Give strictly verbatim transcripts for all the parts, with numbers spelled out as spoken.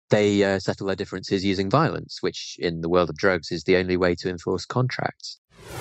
they uh, settle their differences using violence, which in the world of drugs is the only way to enforce contracts.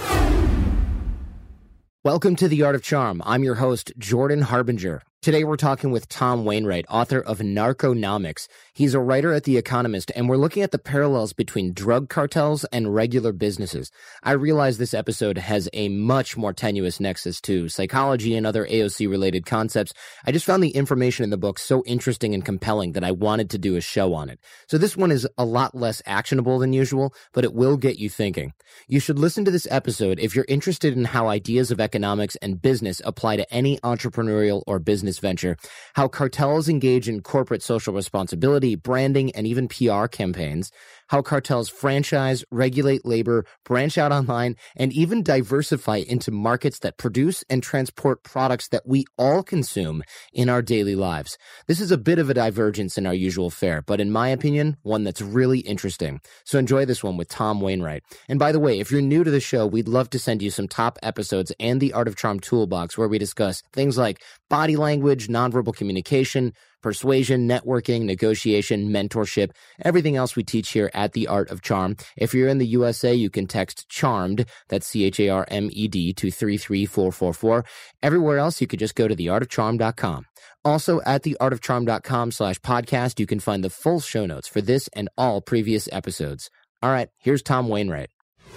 Welcome to The Art of Charm. I'm your host, Jordan Harbinger. Today we're talking with Tom Wainwright, author of Narconomics. He's a writer at The Economist, and we're looking at the parallels between drug cartels and regular businesses. I realize this episode has a much more tenuous nexus to psychology and other A O C-related concepts. I just found the information in the book so interesting and compelling that I wanted to do a show on it. So this one is a lot less actionable than usual, but it will get you thinking. You should listen to this episode if you're interested in how ideas of economics and business apply to any entrepreneurial or business venture, how cartels engage in corporate social responsibility, branding, and even P R campaigns, how cartels franchise, regulate labor, branch out online, and even diversify into markets that produce and transport products that we all consume in our daily lives. This is a bit of a divergence in our usual fare, but in my opinion, one that's really interesting. So enjoy this one with Tom Wainwright. And by the way, if you're new to the show, we'd love to send you some top episodes and the Art of Charm Toolbox, where we discuss things like body language, nonverbal communication, persuasion, networking, negotiation, mentorship, everything else we teach here at The Art of Charm. If you're in the U S A, you can text CHARMED, that's C H A R M E D, to three three four four four. Everywhere else, you could just go to the art of charm dot com. Also, at the art of charm dot com slash podcast, you can find the full show notes for this and all previous episodes. All right, here's Tom Wainwright.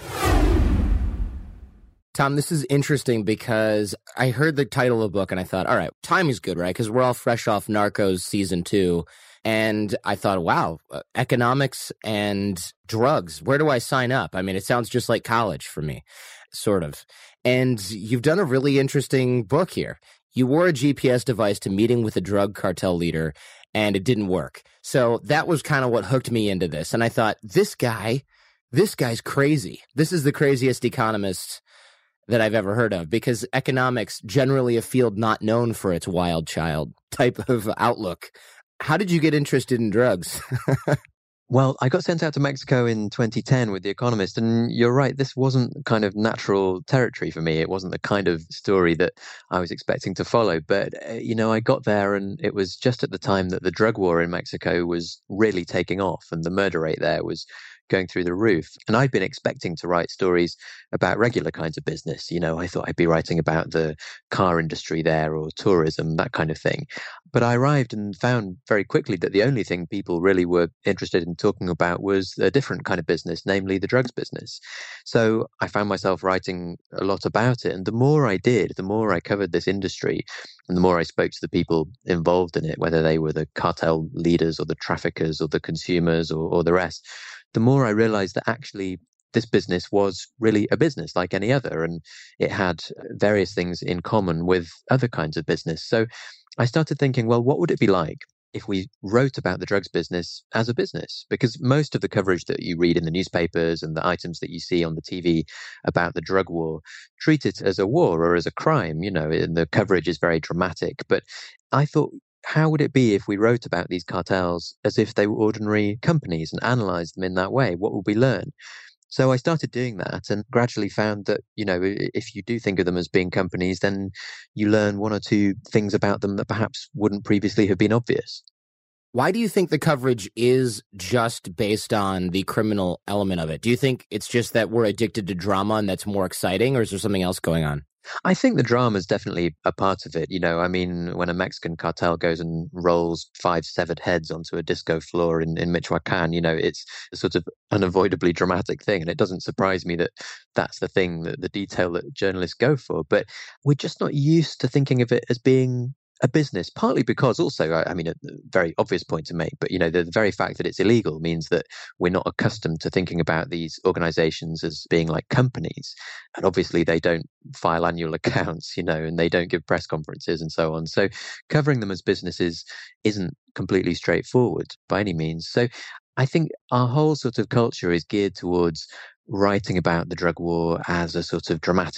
Tom, this is interesting because I heard the title of the book and I thought, all right, timing's good, right? Because we're all fresh off Narcos season two. And I thought, wow, uh, economics and drugs, where do I sign up? I mean, it sounds just like college for me, sort of. And you've done a really interesting book here. You wore a G P S device to meeting with a drug cartel leader and it didn't work. So that was kind of what hooked me into this. And I thought, this guy, this guy's crazy. This is the craziest economist that I've ever heard of, because economics, generally a field not known for its wild child type of outlook. How did you get interested in drugs? Well, I got sent out to Mexico in twenty ten with The Economist, and you're right, this wasn't kind of natural territory for me. It wasn't the kind of story that I was expecting to follow. But, uh, you know, I got there and it was just at the time that the drug war in Mexico was really taking off and the murder rate there was going through the roof. And I'd been expecting to write stories about regular kinds of business. You know, I thought I'd be writing about the car industry there or tourism, that kind of thing. But I arrived and found very quickly that the only thing people really were interested in talking about was a different kind of business, namely the drugs business. So I found myself writing a lot about it. And the more I did, the more I covered this industry, and the more I spoke to the people involved in it, whether they were the cartel leaders or the traffickers or the consumers or, or the rest, the more I realized that actually this business was really a business like any other, and it had various things in common with other kinds of business. So I started thinking, well, what would it be like if we wrote about the drugs business as a business? Because most of the coverage that you read in the newspapers and the items that you see on the T V about the drug war treat it as a war or as a crime, you know, and the coverage is very dramatic. But I thought, how would it be if we wrote about these cartels as if they were ordinary companies and analyzed them in that way? What would we learn? So I started doing that and gradually found that, you know, if you do think of them as being companies, then you learn one or two things about them that perhaps wouldn't previously have been obvious. Why do you think the coverage is just based on the criminal element of it? Do you think it's just that we're addicted to drama and that's more exciting, or is there something else going on? I think the drama is definitely a part of it. You know, I mean, when a Mexican cartel goes and rolls five severed heads onto a disco floor in, in Michoacan, you know, it's a sort of unavoidably dramatic thing. And it doesn't surprise me that that's the thing, that the detail that journalists go for. But we're just not used to thinking of it as being a business, partly because also, I mean, a very obvious point to make, but, you know, the, the very fact that it's illegal means that we're not accustomed to thinking about these organizations as being like companies. And obviously they don't file annual accounts, you know, and they don't give press conferences and so on. So covering them as businesses isn't completely straightforward by any means. So I think our whole sort of culture is geared towards writing about the drug war as a sort of dramatic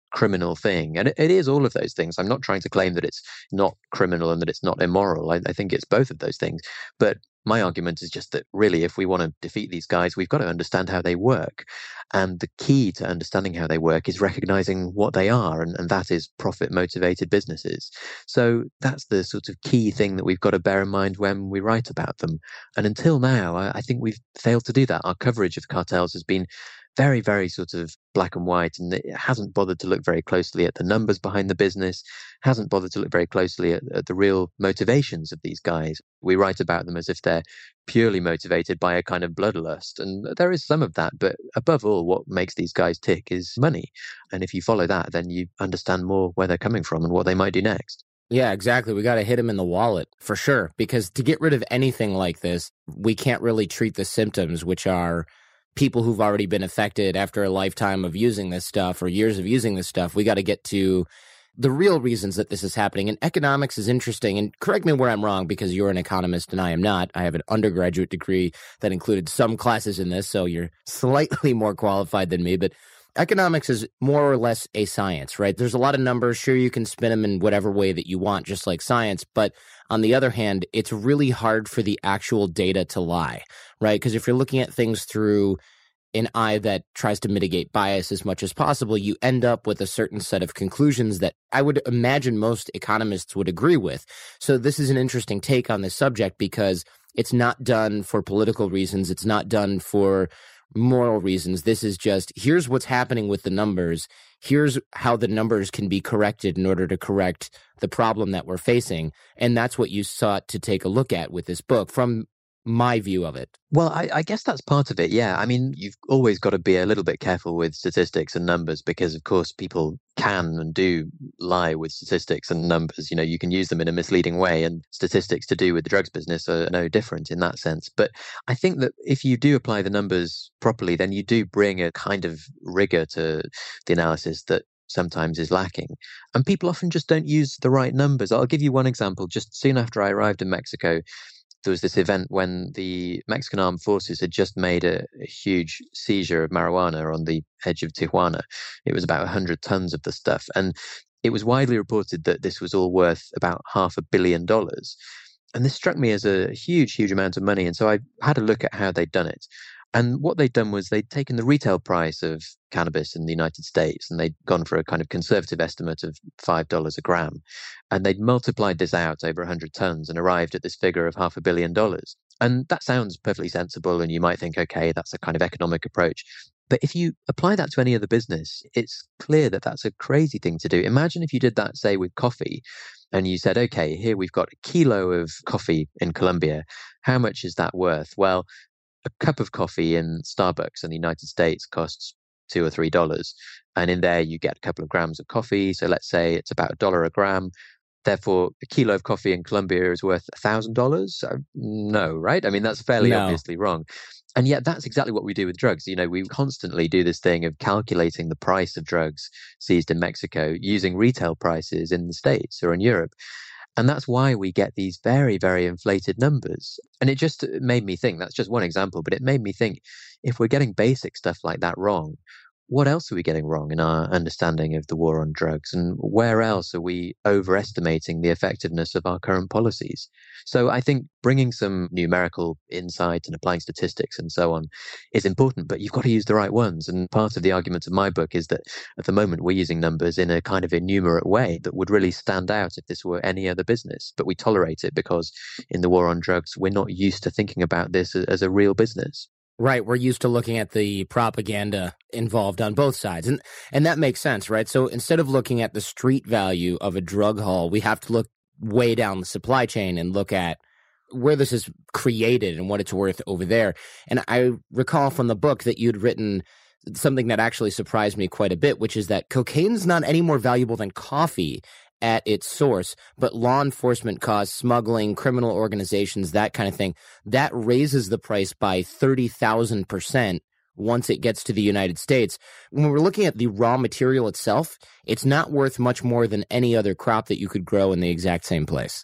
criminal thing. And it, it is all of those things. I'm not trying to claim that it's not criminal and that it's not immoral. I, I think it's both of those things. But my argument is just that really, if we want to defeat these guys, we've got to understand how they work. And the key to understanding how they work is recognizing what they are, and, and that is profit-motivated businesses. So that's the sort of key thing that we've got to bear in mind when we write about them. And until now, I, I think we've failed to do that. Our coverage of cartels has been very, very sort of black and white, and it hasn't bothered to look very closely at the numbers behind the business, hasn't bothered to look very closely at, at the real motivations of these guys. We write about them as if they're purely motivated by a kind of bloodlust, and there is some of that, but above all, what makes these guys tick is money. And if you follow that, then you understand more where they're coming from and what they might do next. Yeah, exactly. We got to hit them in the wallet for sure, because to get rid of anything like this, we can't really treat the symptoms, which are people who've already been affected after a lifetime of using this stuff or years of using this stuff. We got to get to the real reasons that this is happening. And economics is interesting. And correct me where I'm wrong, because you're an economist and I am not. I have an undergraduate degree that included some classes in this, so you're slightly more qualified than me. But economics is more or less a science, right? There's a lot of numbers. Sure, you can spin them in whatever way that you want, just like science. But on the other hand, it's really hard for the actual data to lie, right? Because if you're looking at things through an eye that tries to mitigate bias as much as possible, you end up with a certain set of conclusions that I would imagine most economists would agree with. So this is an interesting take on this subject, because it's not done for political reasons. It's not done for moral reasons. This is just, here's what's happening with the numbers. Here's how the numbers can be corrected in order to correct the problem that we're facing. And that's what you sought to take a look at with this book, from my view of it. Well, I, I guess that's part of it. Yeah. I mean, you've always got to be a little bit careful with statistics and numbers, because of course people can and do lie with statistics and numbers. You know, you can use them in a misleading way, and statistics to do with the drugs business are no different in that sense. But I think that if you do apply the numbers properly, then you do bring a kind of rigor to the analysis that sometimes is lacking. And people often just don't use the right numbers. I'll give you one example. Just soon after I arrived in Mexico, there was this event when the Mexican armed forces had just made a, a huge seizure of marijuana on the edge of Tijuana. It was about one hundred tons of the stuff. And it was widely reported that this was all worth about half a billion dollars. And this struck me as a huge, huge amount of money. And so I had a look at how they'd done it. And what they'd done was they'd taken the retail price of cannabis in the United States, and they'd gone for a kind of conservative estimate of five dollars a gram. And they'd multiplied this out over one hundred tons and arrived at this figure of half a billion dollars. And that sounds perfectly sensible. And you might think, okay, that's a kind of economic approach. But if you apply that to any other business, it's clear that that's a crazy thing to do. Imagine if you did that, say, with coffee, and you said, okay, here we've got a kilo of coffee in Colombia. How much is that worth? Well, a cup of coffee in Starbucks in the United States costs two or three dollars, and in there you get a couple of grams of coffee. So let's say it's about a dollar a gram. Therefore, a kilo of coffee in Colombia is worth a thousand dollars. No, right? I mean, that's fairly No. obviously wrong. And yet that's exactly what we do with drugs. You know, we constantly do this thing of calculating the price of drugs seized in Mexico using retail prices in the States or in Europe. And that's why we get these very, very inflated numbers. And it just made me think, that's just one example, but it made me think, if we're getting basic stuff like that wrong, what else are we getting wrong in our understanding of the war on drugs? And where else are we overestimating the effectiveness of our current policies? So I think bringing some numerical insight and applying statistics and so on is important, but you've got to use the right ones. And part of the argument of my book is that at the moment we're using numbers in a kind of enumerate way that would really stand out if this were any other business. But we tolerate it because in the war on drugs, we're not used to thinking about this as a real business. Right. We're used to looking at the propaganda involved on both sides. And and that makes sense, right? So instead of looking at the street value of a drug haul, we have to look way down the supply chain and look at where this is created and what it's worth over there. And I recall from the book that you'd written something that actually surprised me quite a bit, which is that cocaine's not any more valuable than coffee at its source, but law enforcement costs, smuggling, criminal organizations, that kind of thing, that raises the price by thirty thousand percent once it gets to the United States. When we're looking at the raw material itself, it's not worth much more than any other crop that you could grow in the exact same place.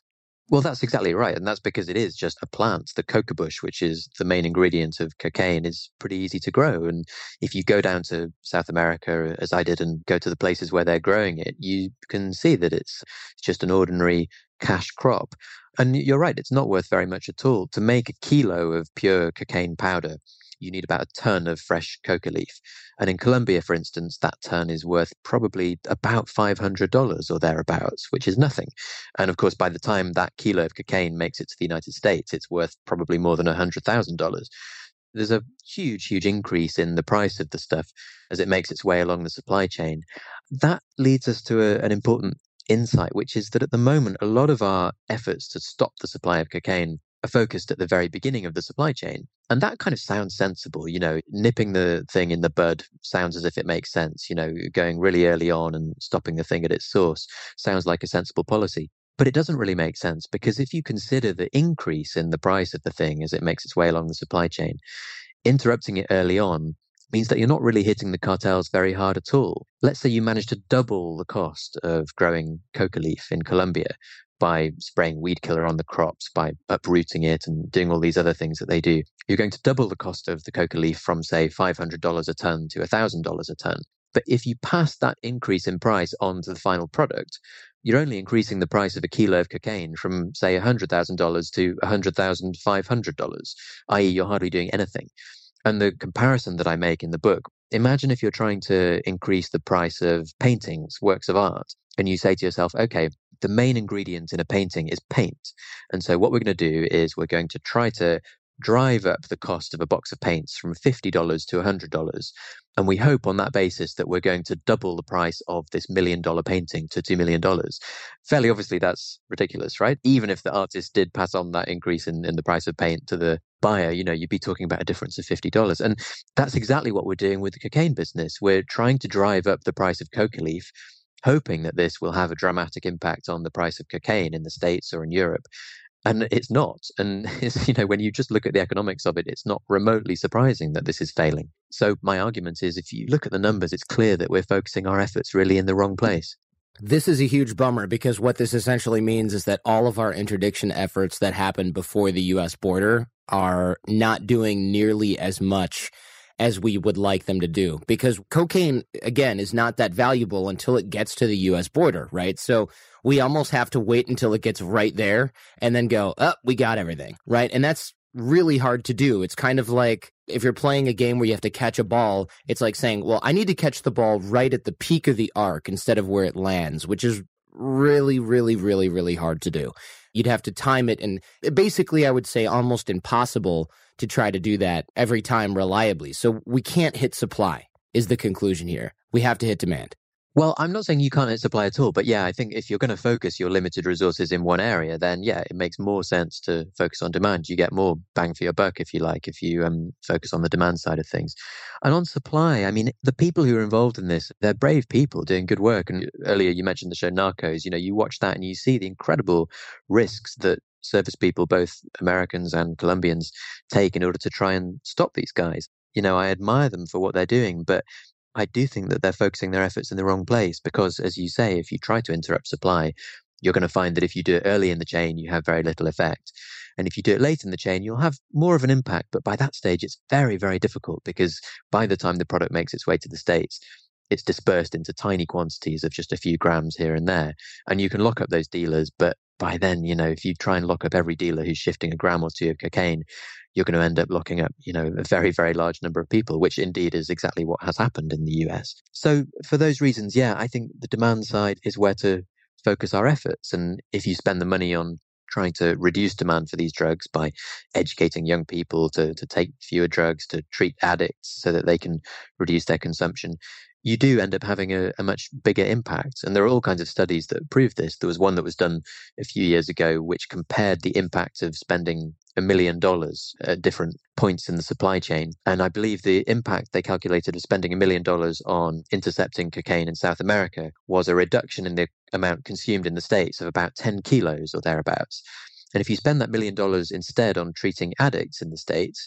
Well, that's exactly right. And that's because it is just a plant. The coca bush, which is the main ingredient of cocaine, is pretty easy to grow. And if you go down to South America, as I did, and go to the places where they're growing it, you can see that it's just an ordinary cash crop. And you're right, it's not worth very much at all. To make a kilo of pure cocaine powder, you need about a ton of fresh coca leaf. And in Colombia, for instance, that ton is worth probably about five hundred dollars or thereabouts, which is nothing. And of course, by the time that kilo of cocaine makes it to the United States, it's worth probably more than one hundred thousand dollars. There's a huge, huge increase in the price of the stuff as it makes its way along the supply chain. That leads us to a, an important insight, which is that at the moment, a lot of our efforts to stop the supply of cocaine are focused at the very beginning of the supply chain. And that kind of sounds sensible, you know, nipping the thing in the bud sounds as if it makes sense, you know, going really early on and stopping the thing at its source sounds like a sensible policy. But it doesn't really make sense, because if you consider the increase in the price of the thing as it makes its way along the supply chain, interrupting it early on means that you're not really hitting the cartels very hard at all. Let's say you manage to double the cost of growing coca leaf in Colombia by spraying weed killer on the crops, by uprooting it and doing all these other things that they do. You're going to double the cost of the coca leaf from, say, five hundred dollars a ton to one thousand dollars a ton. But if you pass that increase in price on to the final product, you're only increasing the price of a kilo of cocaine from, say, one hundred thousand dollars to one hundred thousand five hundred dollars, that is you're hardly doing anything. And the comparison that I make in the book, imagine if you're trying to increase the price of paintings, works of art, and you say to yourself, okay, the main ingredient in a painting is paint. And so what we're going to do is we're going to try to drive up the cost of a box of paints from fifty dollars to one hundred dollars. And we hope on that basis that we're going to double the price of this million dollar painting to two million dollars. Fairly obviously, that's ridiculous, right? Even if the artist did pass on that increase in, in the price of paint to the buyer, you know, you'd be talking about a difference of fifty dollars. And that's exactly what we're doing with the cocaine business. We're trying to drive up the price of coca leaf, hoping that this will have a dramatic impact on the price of cocaine in the States or in Europe. And it's not. And it's, you know, when you just look at the economics of it, it's not remotely surprising that this is failing. So my argument is, if you look at the numbers, it's clear that we're focusing our efforts really in the wrong place. This is a huge bummer, because what this essentially means is that all of our interdiction efforts that happened before the U S border are not doing nearly as much as we would like them to do, because cocaine, again, is not that valuable until it gets to the U S border, right? So we almost have to wait until it gets right there and then go, oh, we got everything, right? And that's really hard to do. It's kind of like if you're playing a game where you have to catch a ball, it's like saying, well, I need to catch the ball right at the peak of the arc instead of where it lands, which is really, really, really, really hard to do. You'd have to time it, and basically, I would say almost impossible to try to do that every time reliably. So we can't hit supply is the conclusion here. We have to hit demand. Well, I'm not saying you can't hit supply at all, but yeah, I think if you're going to focus your limited resources in one area, then yeah, it makes more sense to focus on demand. You get more bang for your buck, if you like, if you um, focus on the demand side of things. And on supply, I mean, the people who are involved in this, they're brave people doing good work. And earlier you mentioned the show Narcos. You know, you watch that and you see the incredible risks that service people, both Americans and Colombians, take in order to try and stop these guys. You know, I admire them for what they're doing, but I do think that they're focusing their efforts in the wrong place, because, as you say, if you try to interrupt supply, you're going to find that if you do it early in the chain, you have very little effect. And if you do it late in the chain, you'll have more of an impact. But by that stage, it's very, very difficult, because by the time the product makes its way to the States, it's dispersed into tiny quantities of just a few grams here and there. And you can lock up those dealers, but by then, you know, if you try and lock up every dealer who's shifting a gram or two of cocaine, you're going to end up locking up, you know, a very, very large number of people, which indeed is exactly what has happened in the U S. So for those reasons, yeah, I think the demand side is where to focus our efforts. And if you spend the money on trying to reduce demand for these drugs by educating young people to, to take fewer drugs, to treat addicts so that they can reduce their consumption, you do end up having a, a much bigger impact. And there are all kinds of studies that prove this. There was one that was done a few years ago, which compared the impact of spending a million dollars at different points in the supply chain. And I believe the impact they calculated of spending a million dollars on intercepting cocaine in South America was a reduction in the amount consumed in the States of about ten kilos or thereabouts. And if you spend that million dollars instead on treating addicts in the States,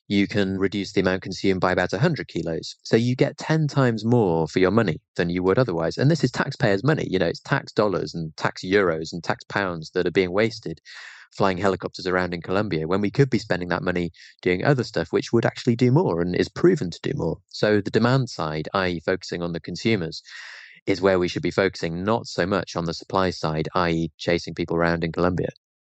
you can reduce the amount consumed by about one hundred kilos. So you get ten times more for your money than you would otherwise. And this is taxpayers' money. You know, it's tax dollars and tax euros and tax pounds that are being wasted flying helicopters around in Colombia when we could be spending that money doing other stuff, which would actually do more and is proven to do more. So the demand side, that is focusing on the consumers, is where we should be focusing, not so much on the supply side, that is chasing people around in Colombia.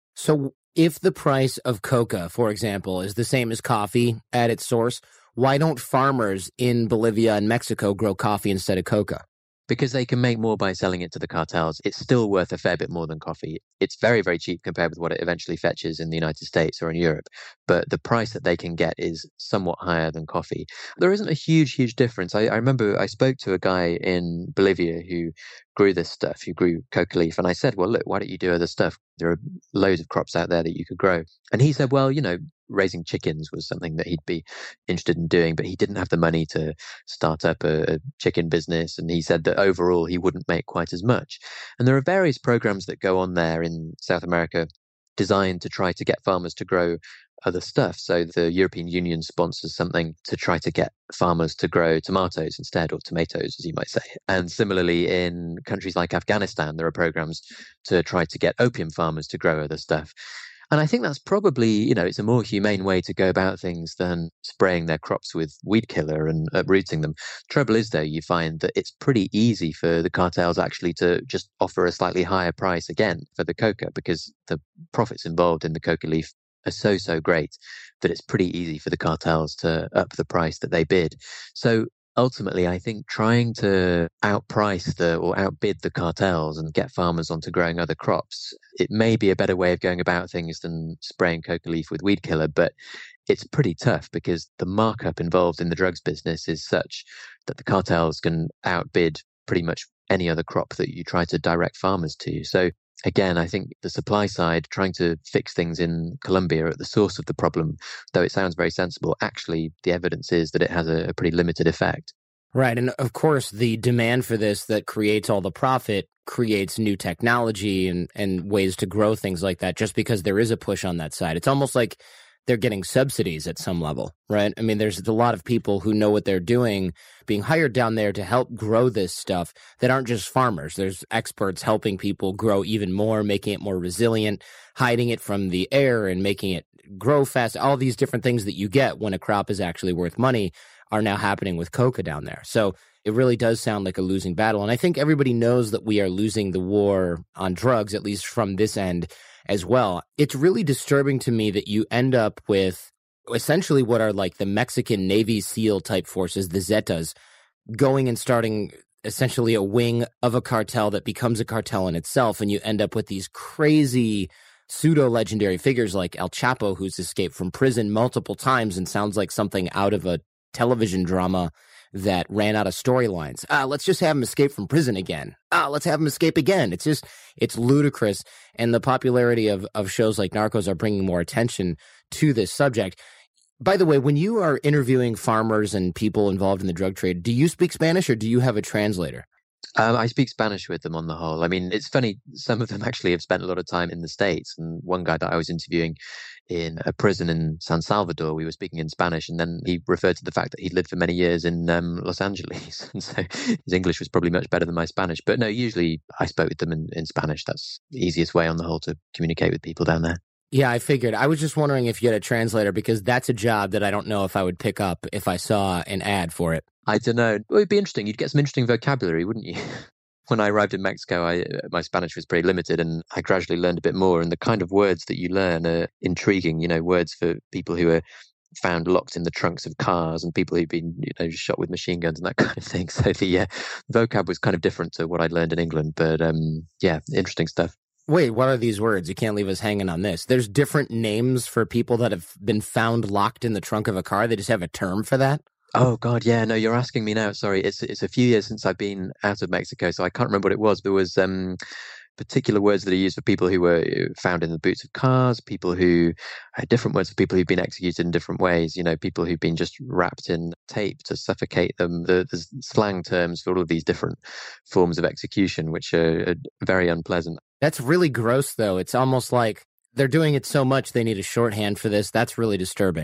So if the price of coca, for example, is the same as coffee at its source, why don't farmers in Bolivia and Mexico grow coffee instead of coca? Because they can make more by selling it to the cartels. It's still worth a fair bit more than coffee. It's very, very cheap compared with what it eventually fetches in the United States or in Europe. But the price that they can get is somewhat higher than coffee. There isn't a huge, huge difference. I, I remember I spoke to a guy in Bolivia who grew this stuff, who grew coca leaf. And I said, well, look, why don't you do other stuff? There are loads of crops out there that you could grow. And he said, well, you know, raising chickens was something that he'd be interested in doing, but he didn't have the money to start up a, a chicken business. And he said that overall he wouldn't make quite as much. And there are various programs that go on there in South America designed to try to get farmers to grow other stuff. So the European Union sponsors something to try to get farmers to grow tomatoes instead, or tomatoes, as you might say. And similarly, in countries like Afghanistan, there are programs to try to get opium farmers to grow other stuff. And I think that's probably, you know, it's a more humane way to go about things than spraying their crops with weed killer and uprooting them. Trouble is, though, you find that it's pretty easy for the cartels actually to just offer a slightly higher price again for the coca, because the profits involved in the coca leaf are so, so great that it's pretty easy for the cartels to up the price that they bid. So ultimately, I think trying to outprice the or outbid the cartels and get farmers onto growing other crops, it may be a better way of going about things than spraying coca leaf with weed killer, but it's pretty tough because the markup involved in the drugs business is such that the cartels can outbid pretty much any other crop that you try to direct farmers to. So again, I think the supply side, trying to fix things in Colombia at the source of the problem, though it sounds very sensible, actually the evidence is that it has a, a pretty limited effect. Right. And of course, the demand for this that creates all the profit creates new technology and, and ways to grow things like that, just because there is a push on that side. It's almost like they're getting subsidies at some level, right? I mean, there's a lot of people who know what they're doing being hired down there to help grow this stuff that aren't just farmers. There's experts helping people grow even more, making it more resilient, hiding it from the air and making it grow fast. All these different things that you get when a crop is actually worth money are now happening with coca down there. So it really does sound like a losing battle. And I think everybody knows that we are losing the war on drugs, at least from this end as well. It's really disturbing to me that you end up with essentially what are like the Mexican Navy SEAL type forces, the Zetas, going and starting essentially a wing of a cartel that becomes a cartel in itself. And you end up with these crazy pseudo-legendary figures like El Chapo, who's escaped from prison multiple times and sounds like something out of a television drama that ran out of storylines. Ah, let's just have him escape from prison again. Ah, let's have him escape again. It's just, it's ludicrous. And the popularity of, of shows like Narcos are bringing more attention to this subject. By the way, when you are interviewing farmers and people involved in the drug trade, do you speak Spanish or do you have a translator? Um, I speak Spanish with them on the whole. I mean, it's funny, some of them actually have spent a lot of time in the States. And one guy that I was interviewing in a prison in San Salvador, we were speaking in Spanish, and then he referred to the fact that he'd lived for many years in um, Los Angeles. And so his English was probably much better than my Spanish. But no, usually I spoke with them in, in Spanish. That's the easiest way on the whole to communicate with people down there. Yeah, I figured. I was just wondering if you had a translator, because that's a job that I don't know if I would pick up if I saw an ad for it. I don't know. Well, it'd be interesting. You'd get some interesting vocabulary, wouldn't you? When I arrived in Mexico, I, my Spanish was pretty limited, and I gradually learned a bit more. And the kind of words that you learn are intriguing, you know, words for people who are found locked in the trunks of cars and people who've been, you know, shot with machine guns and that kind of thing. So the uh, vocab was kind of different to what I'd learned in England. But um, yeah, interesting stuff. Wait, what are these words? You can't leave us hanging on this. There's different names for people that have been found locked in the trunk of a car. They just have a term for that? Oh, God, yeah. No, you're asking me now. Sorry. It's it's a few years since I've been out of Mexico, so I can't remember what it was. There was um, particular words that are used for people who were found in the boots of cars, people who had different words for people who've been executed in different ways, you know, people who've been just wrapped in tape to suffocate them. The, there's slang terms for all of these different forms of execution, which are, are very unpleasant. That's really gross, though. It's almost like they're doing it so much they need a shorthand for this. That's really disturbing.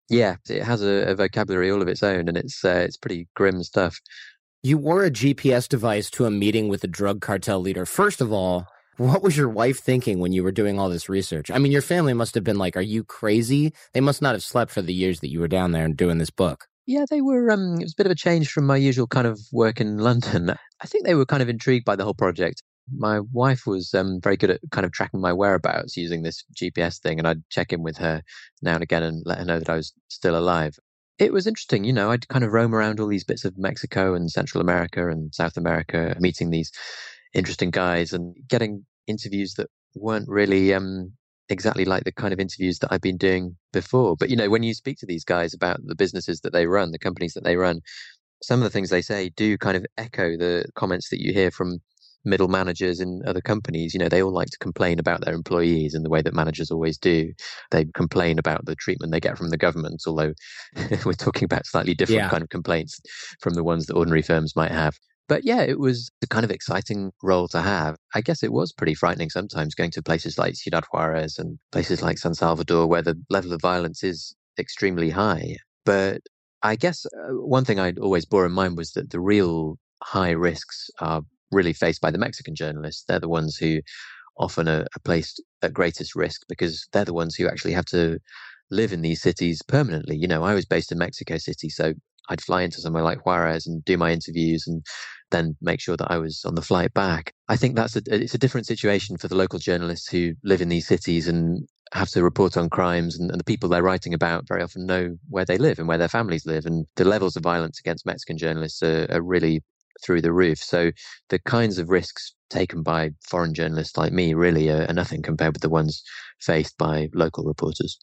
Yeah, it has a, a vocabulary all of its own, and it's uh, it's pretty grim stuff. You wore a G P S device to a meeting with a drug cartel leader. First of all, what was your wife thinking when you were doing all this research? I mean, your family must have been like, are you crazy? They must not have slept for the years that you were down there and doing this book. Yeah, they were, um, it was a bit of a change from my usual kind of work in London. I think they were kind of intrigued by the whole project. My wife was um, very good at kind of tracking my whereabouts using this G P S thing, and I'd check in with her now and again and let her know that I was still alive. It was interesting, you know, I'd kind of roam around all these bits of Mexico and Central America and South America, meeting these interesting guys and getting interviews that weren't really um, exactly like the kind of interviews that I've been doing before. But, you know, when you speak to these guys about the businesses that they run, the companies that they run, some of the things they say do kind of echo the comments that you hear from middle managers in other companies. You know, they all like to complain about their employees in the way that managers always do. They complain about the treatment they get from the government, although we're talking about slightly different yeah. kind of complaints from the ones that ordinary firms might have. But yeah, it was a kind of exciting role to have. I guess it was pretty frightening sometimes going to places like Ciudad Juarez and places like San Salvador, where the level of violence is extremely high. But I guess uh, one thing I'd always bore in mind was that the real high risks are really faced by the Mexican journalists. They're the ones who often are, are placed at greatest risk because they're the ones who actually have to live in these cities permanently. You know, I was based in Mexico City, so I'd fly into somewhere like Juarez and do my interviews and then make sure that I was on the flight back. I think that's a, it's a different situation for the local journalists who live in these cities and have to report on crimes, and, and the people they're writing about very often know where they live and where their families live. And the levels of violence against Mexican journalists are, are really through the roof. So the kinds of risks taken by foreign journalists like me really are, are nothing compared with the ones faced by local reporters.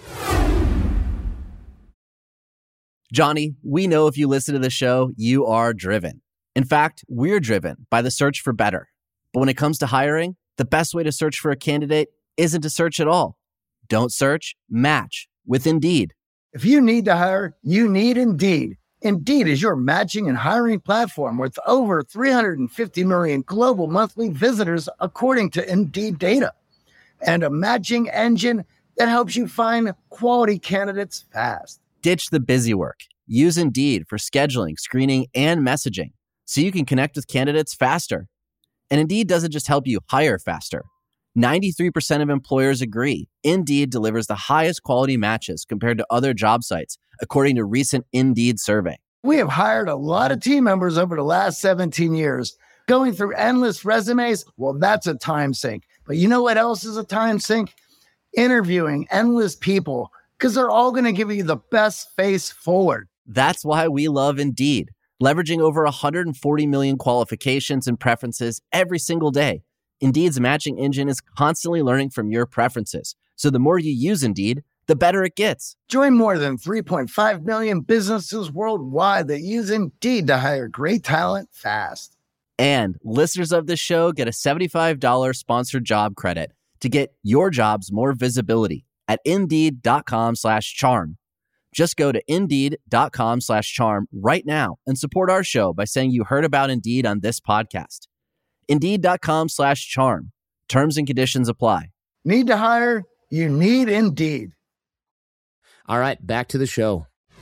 Johnny, we know if you listen to the show, you are driven. In fact, we're driven by the search for better. But when it comes to hiring, the best way to search for a candidate isn't to search at all. Don't search, match with Indeed. If you need to hire, you need Indeed. Indeed is your matching and hiring platform with over three hundred fifty million global monthly visitors, according to Indeed data, and a matching engine that helps you find quality candidates fast. Ditch the busy work. Use Indeed for scheduling, screening, and messaging so you can connect with candidates faster. And Indeed doesn't just help you hire faster. ninety-three percent of employers agree Indeed delivers the highest quality matches compared to other job sites, according to a recent Indeed survey. We have hired a lot of team members over the last seventeen years. Going through endless resumes, well, that's a time sink. But you know what else is a time sink? Interviewing endless people, because they're all going to give you the best face forward. That's why we love Indeed, leveraging over one hundred forty million qualifications and preferences every single day. Indeed's matching engine is constantly learning from your preferences. So the more you use Indeed, the better it gets. Join more than three point five million businesses worldwide that use Indeed to hire great talent fast. And listeners of this show get a seventy-five dollars sponsored job credit to get your jobs more visibility at Indeed.com slash charm. Just go to Indeed.com slash charm right now and support our show by saying you heard about Indeed on this podcast. Indeed.com slash charm. Terms and conditions apply. Need to hire? You need Indeed. All right, back to the show.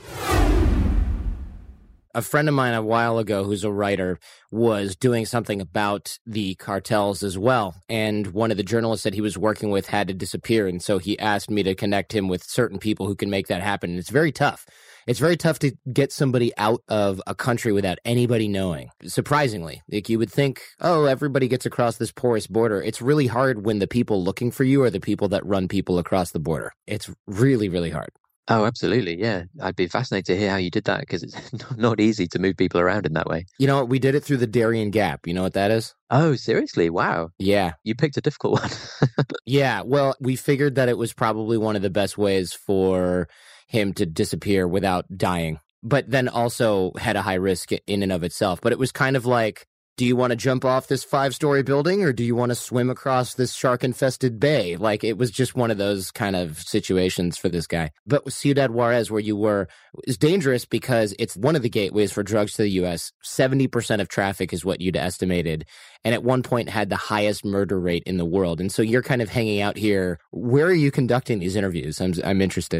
A friend of mine a while ago who's a writer was doing something about the cartels as well. And one of the journalists that he was working with had to disappear. And so he asked me to connect him with certain people who can make that happen. And it's very tough. It's very tough to get somebody out of a country without anybody knowing. Surprisingly, like you would think, oh, everybody gets across this porous border. It's really hard when the people looking for you are the people that run people across the border. It's really, really hard. Oh, absolutely. Yeah. I'd be fascinated to hear how you did that because it's not easy to move people around in that way. You know, we did it through the Darien Gap. You know what that is? Oh, seriously? Wow. Yeah. You picked a difficult one. Yeah. Well, we figured that it was probably one of the best ways for him to disappear without dying, but then also had a high risk in and of itself. But it was kind of like, do you want to jump off this five-story building or do you want to swim across this shark-infested bay? Like, it was just one of those kind of situations for this guy. But with Ciudad Juarez, where you were, is dangerous because it's one of the gateways for drugs to the U S. seventy percent of traffic is what you'd estimated. And at one point had the highest murder rate in the world. And so you're kind of hanging out here. Where are you conducting these interviews? I'm I'm interested.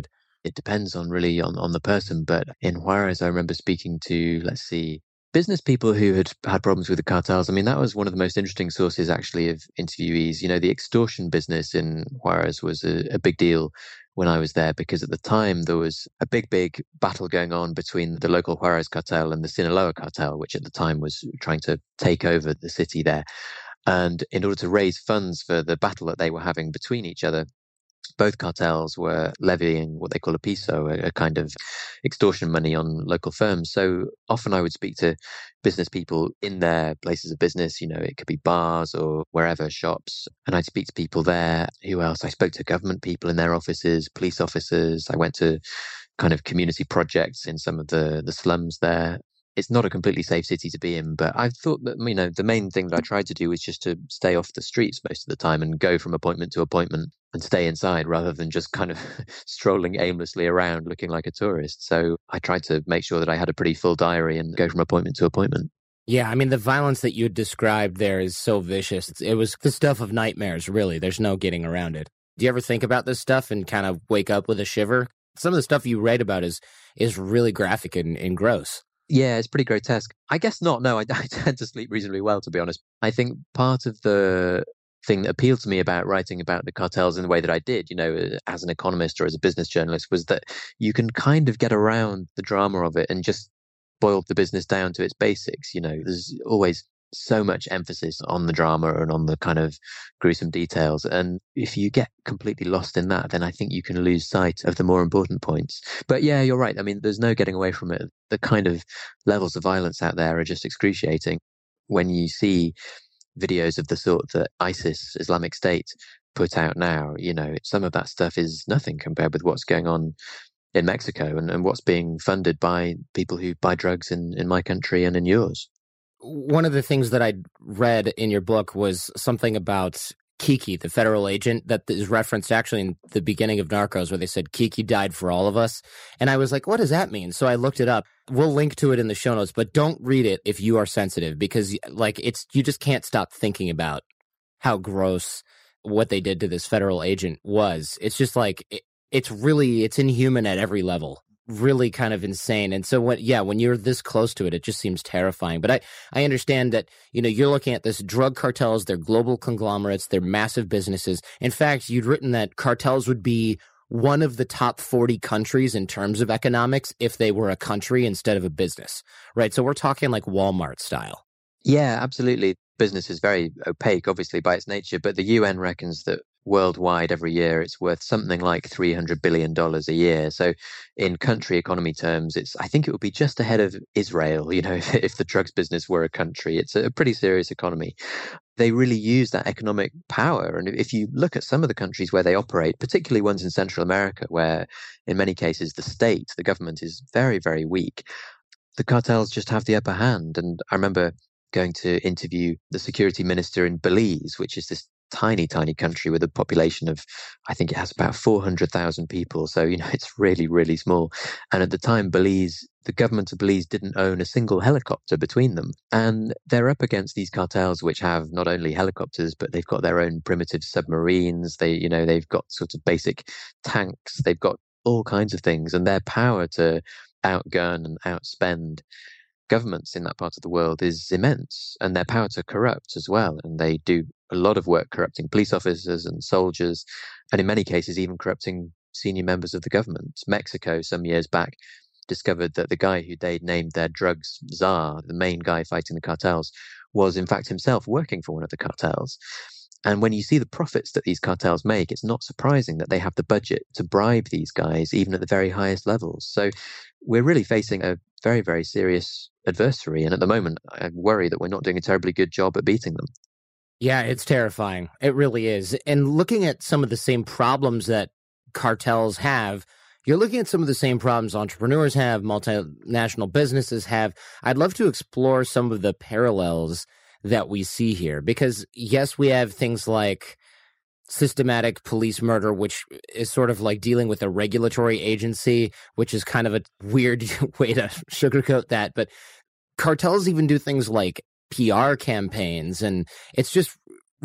it depends on really on, on the person. But in Juarez, I remember speaking to, let's see, business people who had had problems with the cartels. I mean, that was one of the most interesting sources, actually, of interviewees. You know, the extortion business in Juarez was a, a big deal when I was there, because at the time there was a big, big battle going on between the local Juarez cartel and the Sinaloa cartel, which at the time was trying to take over the city there. And in order to raise funds for the battle that they were having between each other, both cartels were levying what they call a piso, a, a kind of extortion money on local firms. So often I would speak to business people in their places of business. You know, it could be bars or wherever, shops. And I'd speak to people there. Who else? I spoke to government people in their offices, police officers. I went to kind of community projects in some of the, the slums there. It's not a completely safe city to be in, but I thought that, you know, the main thing that I tried to do was just to stay off the streets most of the time and go from appointment to appointment and stay inside rather than just kind of strolling aimlessly around looking like a tourist. So I tried to make sure that I had a pretty full diary and go from appointment to appointment. Yeah, I mean, the violence that you described there is so vicious. It was the stuff of nightmares, really. There's no getting around it. Do you ever think about this stuff and kind of wake up with a shiver? Some of the stuff you write about is is really graphic and, and gross. Yeah, it's pretty grotesque. I guess not. No, I, I tend to sleep reasonably well, to be honest. I think part of the thing that appealed to me about writing about the cartels in the way that I did, you know, as an economist or as a business journalist, was that you can kind of get around the drama of it and just boil the business down to its basics. You know, there's always so much emphasis on the drama and on the kind of gruesome details. And if you get completely lost in that, then I think you can lose sight of the more important points. But yeah, you're right. I mean, there's no getting away from it. The kind of levels of violence out there are just excruciating. When you see videos of the sort that ISIS, Islamic State, put out now, you know, some of that stuff is nothing compared with what's going on in Mexico and, and what's being funded by people who buy drugs in, in my country and in yours. One of the things that I read in your book was something about Kiki, the federal agent that is referenced actually in the beginning of Narcos, where they said Kiki died for all of us. And I was like, what does that mean? So I looked it up. We'll link to it in the show notes, but don't read it if you are sensitive, because like it's you just can't stop thinking about how gross what they did to this federal agent was. It's just like it, it's really it's inhuman at every level. Really kind of insane. And so when, yeah, when you're this close to it, it just seems terrifying. But I, I understand that, you know, you're looking at this drug cartels, they're global conglomerates, they're massive businesses. In fact, you'd written that cartels would be one of the top forty countries in terms of economics if they were a country instead of a business, right? So we're talking like Walmart style. Yeah, absolutely. Business is very opaque, obviously, by its nature, but the U N reckons that worldwide every year it's worth something like three hundred billion dollars a year. So in country economy terms, it's I think it would be just ahead of Israel, you know, if, if the drugs business were a country. It's a pretty serious economy. They really use that economic power. And if you look at some of the countries where they operate, particularly ones in Central America, where in many cases the state, the government is very, very weak, the cartels just have the upper hand. And I remember going to interview the security minister in Belize, which is this tiny, tiny country with a population of, I think it has about four hundred thousand people. So, you know, it's really, really small. And at the time, Belize, the government of Belize didn't own a single helicopter between them. And they're up against these cartels, which have not only helicopters, but they've got their own primitive submarines. They, you know, they've got sort of basic tanks. They've got all kinds of things. And their power to outgun and outspend governments in that part of the world is immense, and their power to corrupt as well. And they do a lot of work corrupting police officers and soldiers, and in many cases, even corrupting senior members of the government. Mexico, some years back, discovered that the guy who they'd named their drugs czar, the main guy fighting the cartels, was in fact himself working for one of the cartels. And when you see the profits that these cartels make, it's not surprising that they have the budget to bribe these guys, even at the very highest levels. So we're really facing a very, very serious adversary. And at the moment, I worry that we're not doing a terribly good job at beating them. Yeah, it's terrifying. It really is. And looking at some of the same problems that cartels have, you're looking at some of the same problems entrepreneurs have, multinational businesses have. I'd love to explore some of the parallels that we see here, because yes, we have things like systematic police murder, which is sort of like dealing with a regulatory agency, which is kind of a weird way to sugarcoat that. But cartels even do things like P R campaigns, and it's just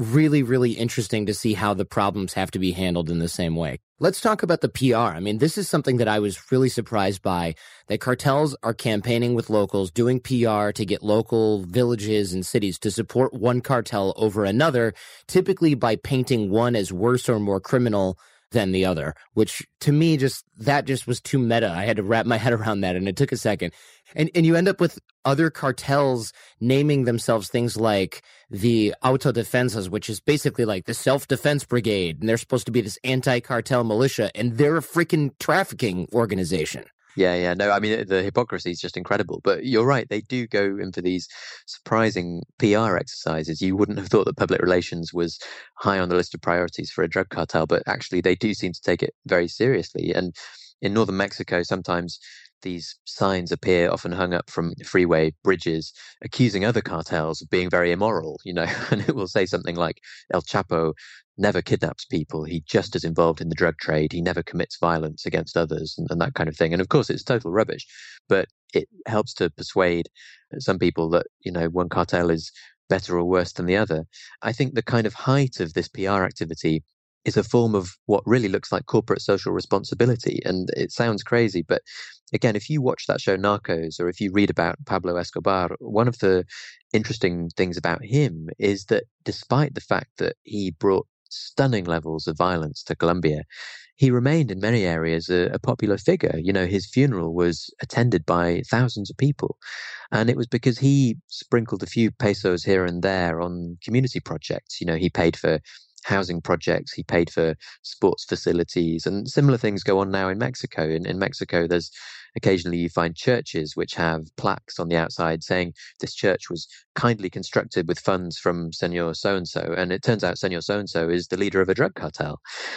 really, really interesting to see how the problems have to be handled in the same way. Let's talk about the P R. I mean, this is something that I was really surprised by, that cartels are campaigning with locals, doing P R to get local villages and cities to support one cartel over another, typically by painting one as worse or more criminal than the other, which to me just, that just was too meta. I had to wrap my head around that, and it took a second. And and you end up with other cartels naming themselves things like the Autodefensas, which is basically like the self-defense brigade, and they're supposed to be this anti-cartel militia, and they're a freaking trafficking organization. Yeah, yeah. No, I mean, the hypocrisy is just incredible. But you're right. They do go in for these surprising P R exercises. You wouldn't have thought that public relations was high on the list of priorities for a drug cartel, but actually they do seem to take it very seriously. And in northern Mexico, sometimes these signs appear, often hung up from freeway bridges, accusing other cartels of being very immoral, you know, and it will say something like, El Chapo never kidnaps people. He's just as involved in the drug trade. He never commits violence against others, and, and that kind of thing. And of course, it's total rubbish, but it helps to persuade some people that, you know, one cartel is better or worse than the other. I think the kind of height of this P R activity is a form of what really looks like corporate social responsibility. And it sounds crazy, but again, if you watch that show Narcos, or if you read about Pablo Escobar, one of the interesting things about him is that despite the fact that he brought stunning levels of violence to Colombia, he remained in many areas a, a popular figure. You know, his funeral was attended by thousands of people. And it was because he sprinkled a few pesos here and there on community projects. You know, he paid for housing projects, he paid for sports facilities, and similar things go on now in Mexico. In, in Mexico, there's occasionally you find churches which have plaques on the outside saying this church was kindly constructed with funds from Senor so-and-so. And it turns out Senor so-and-so is the leader of a drug cartel.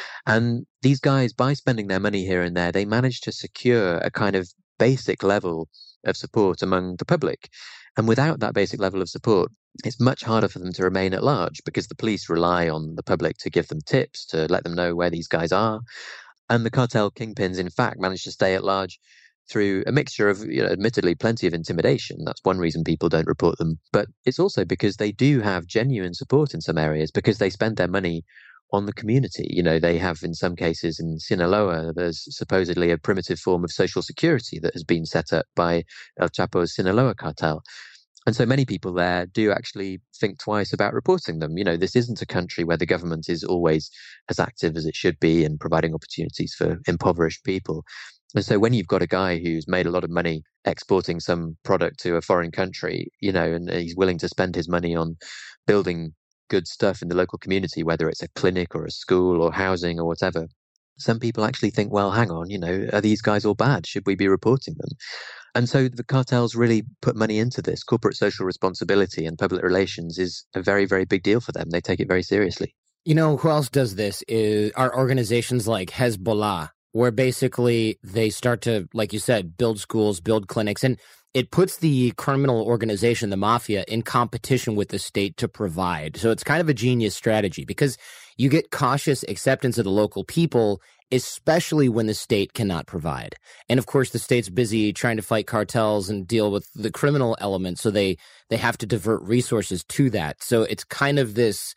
And these guys, by spending their money here and there, they manage to secure a kind of basic level of support among the public. And without that basic level of support, it's much harder for them to remain at large, because the police rely on the public to give them tips, to let them know where these guys are. And the cartel kingpins, in fact, manage to stay at large through a mixture of, you know, admittedly plenty of intimidation. That's one reason people don't report them. But it's also because they do have genuine support in some areas, because they spend their money on the community. You know, they have, in some cases in Sinaloa, there's supposedly a primitive form of social security that has been set up by El Chapo's Sinaloa cartel. And so many people there do actually think twice about reporting them. You know, this isn't a country where the government is always as active as it should be in providing opportunities for impoverished people. And so when you've got a guy who's made a lot of money exporting some product to a foreign country, you know, and he's willing to spend his money on building good stuff in the local community, whether it's a clinic or a school or housing or whatever, some people actually think, well, hang on, you know, are these guys all bad? Should we be reporting them? And so the cartels really put money into this. Corporate social responsibility and public relations is a very, very big deal for them. They take it very seriously. You know, who else does this is are organizations like Hezbollah, where basically they start to, like you said, build schools, build clinics, and it puts the criminal organization, the mafia, in competition with the state to provide. So it's kind of a genius strategy, because you get cautious acceptance of the local people, especially when the state cannot provide. And of course, the state's busy trying to fight cartels and deal with the criminal element, so they, they have to divert resources to that. So it's kind of this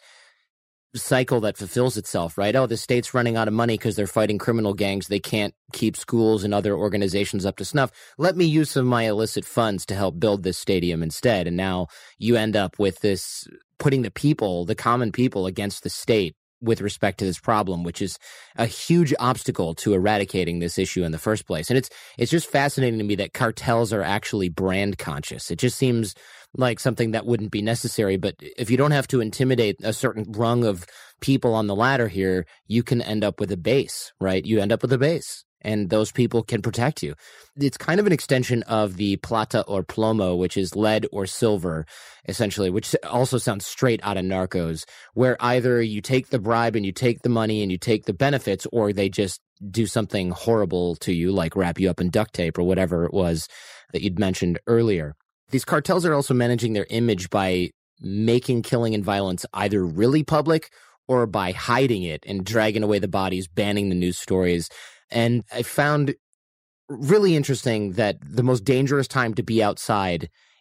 cycle that fulfills itself, right? Oh, the state's running out of money because they're fighting criminal gangs. They can't keep schools and other organizations up to snuff. Let me use some of my illicit funds to help build this stadium instead. And now you end up with this, putting the people, the common people, against the state with respect to this problem, which is a huge obstacle to eradicating this issue in the first place. And it's it's just fascinating to me that cartels are actually brand conscious. It just seems like something that wouldn't be necessary. But if you don't have to intimidate a certain rung of people on the ladder here, you can end up with a base, right? You end up with a base, and those people can protect you. It's kind of an extension of the plata or plomo, which is lead or silver, essentially, which also sounds straight out of Narcos, where either you take the bribe and you take the money and you take the benefits, or they just do something horrible to you, like wrap you up in duct tape or whatever it was that you'd mentioned earlier. These cartels are also managing their image by making killing and violence either really public or by hiding it and dragging away the bodies, banning the news stories. And I found really interesting that the most dangerous time to be outside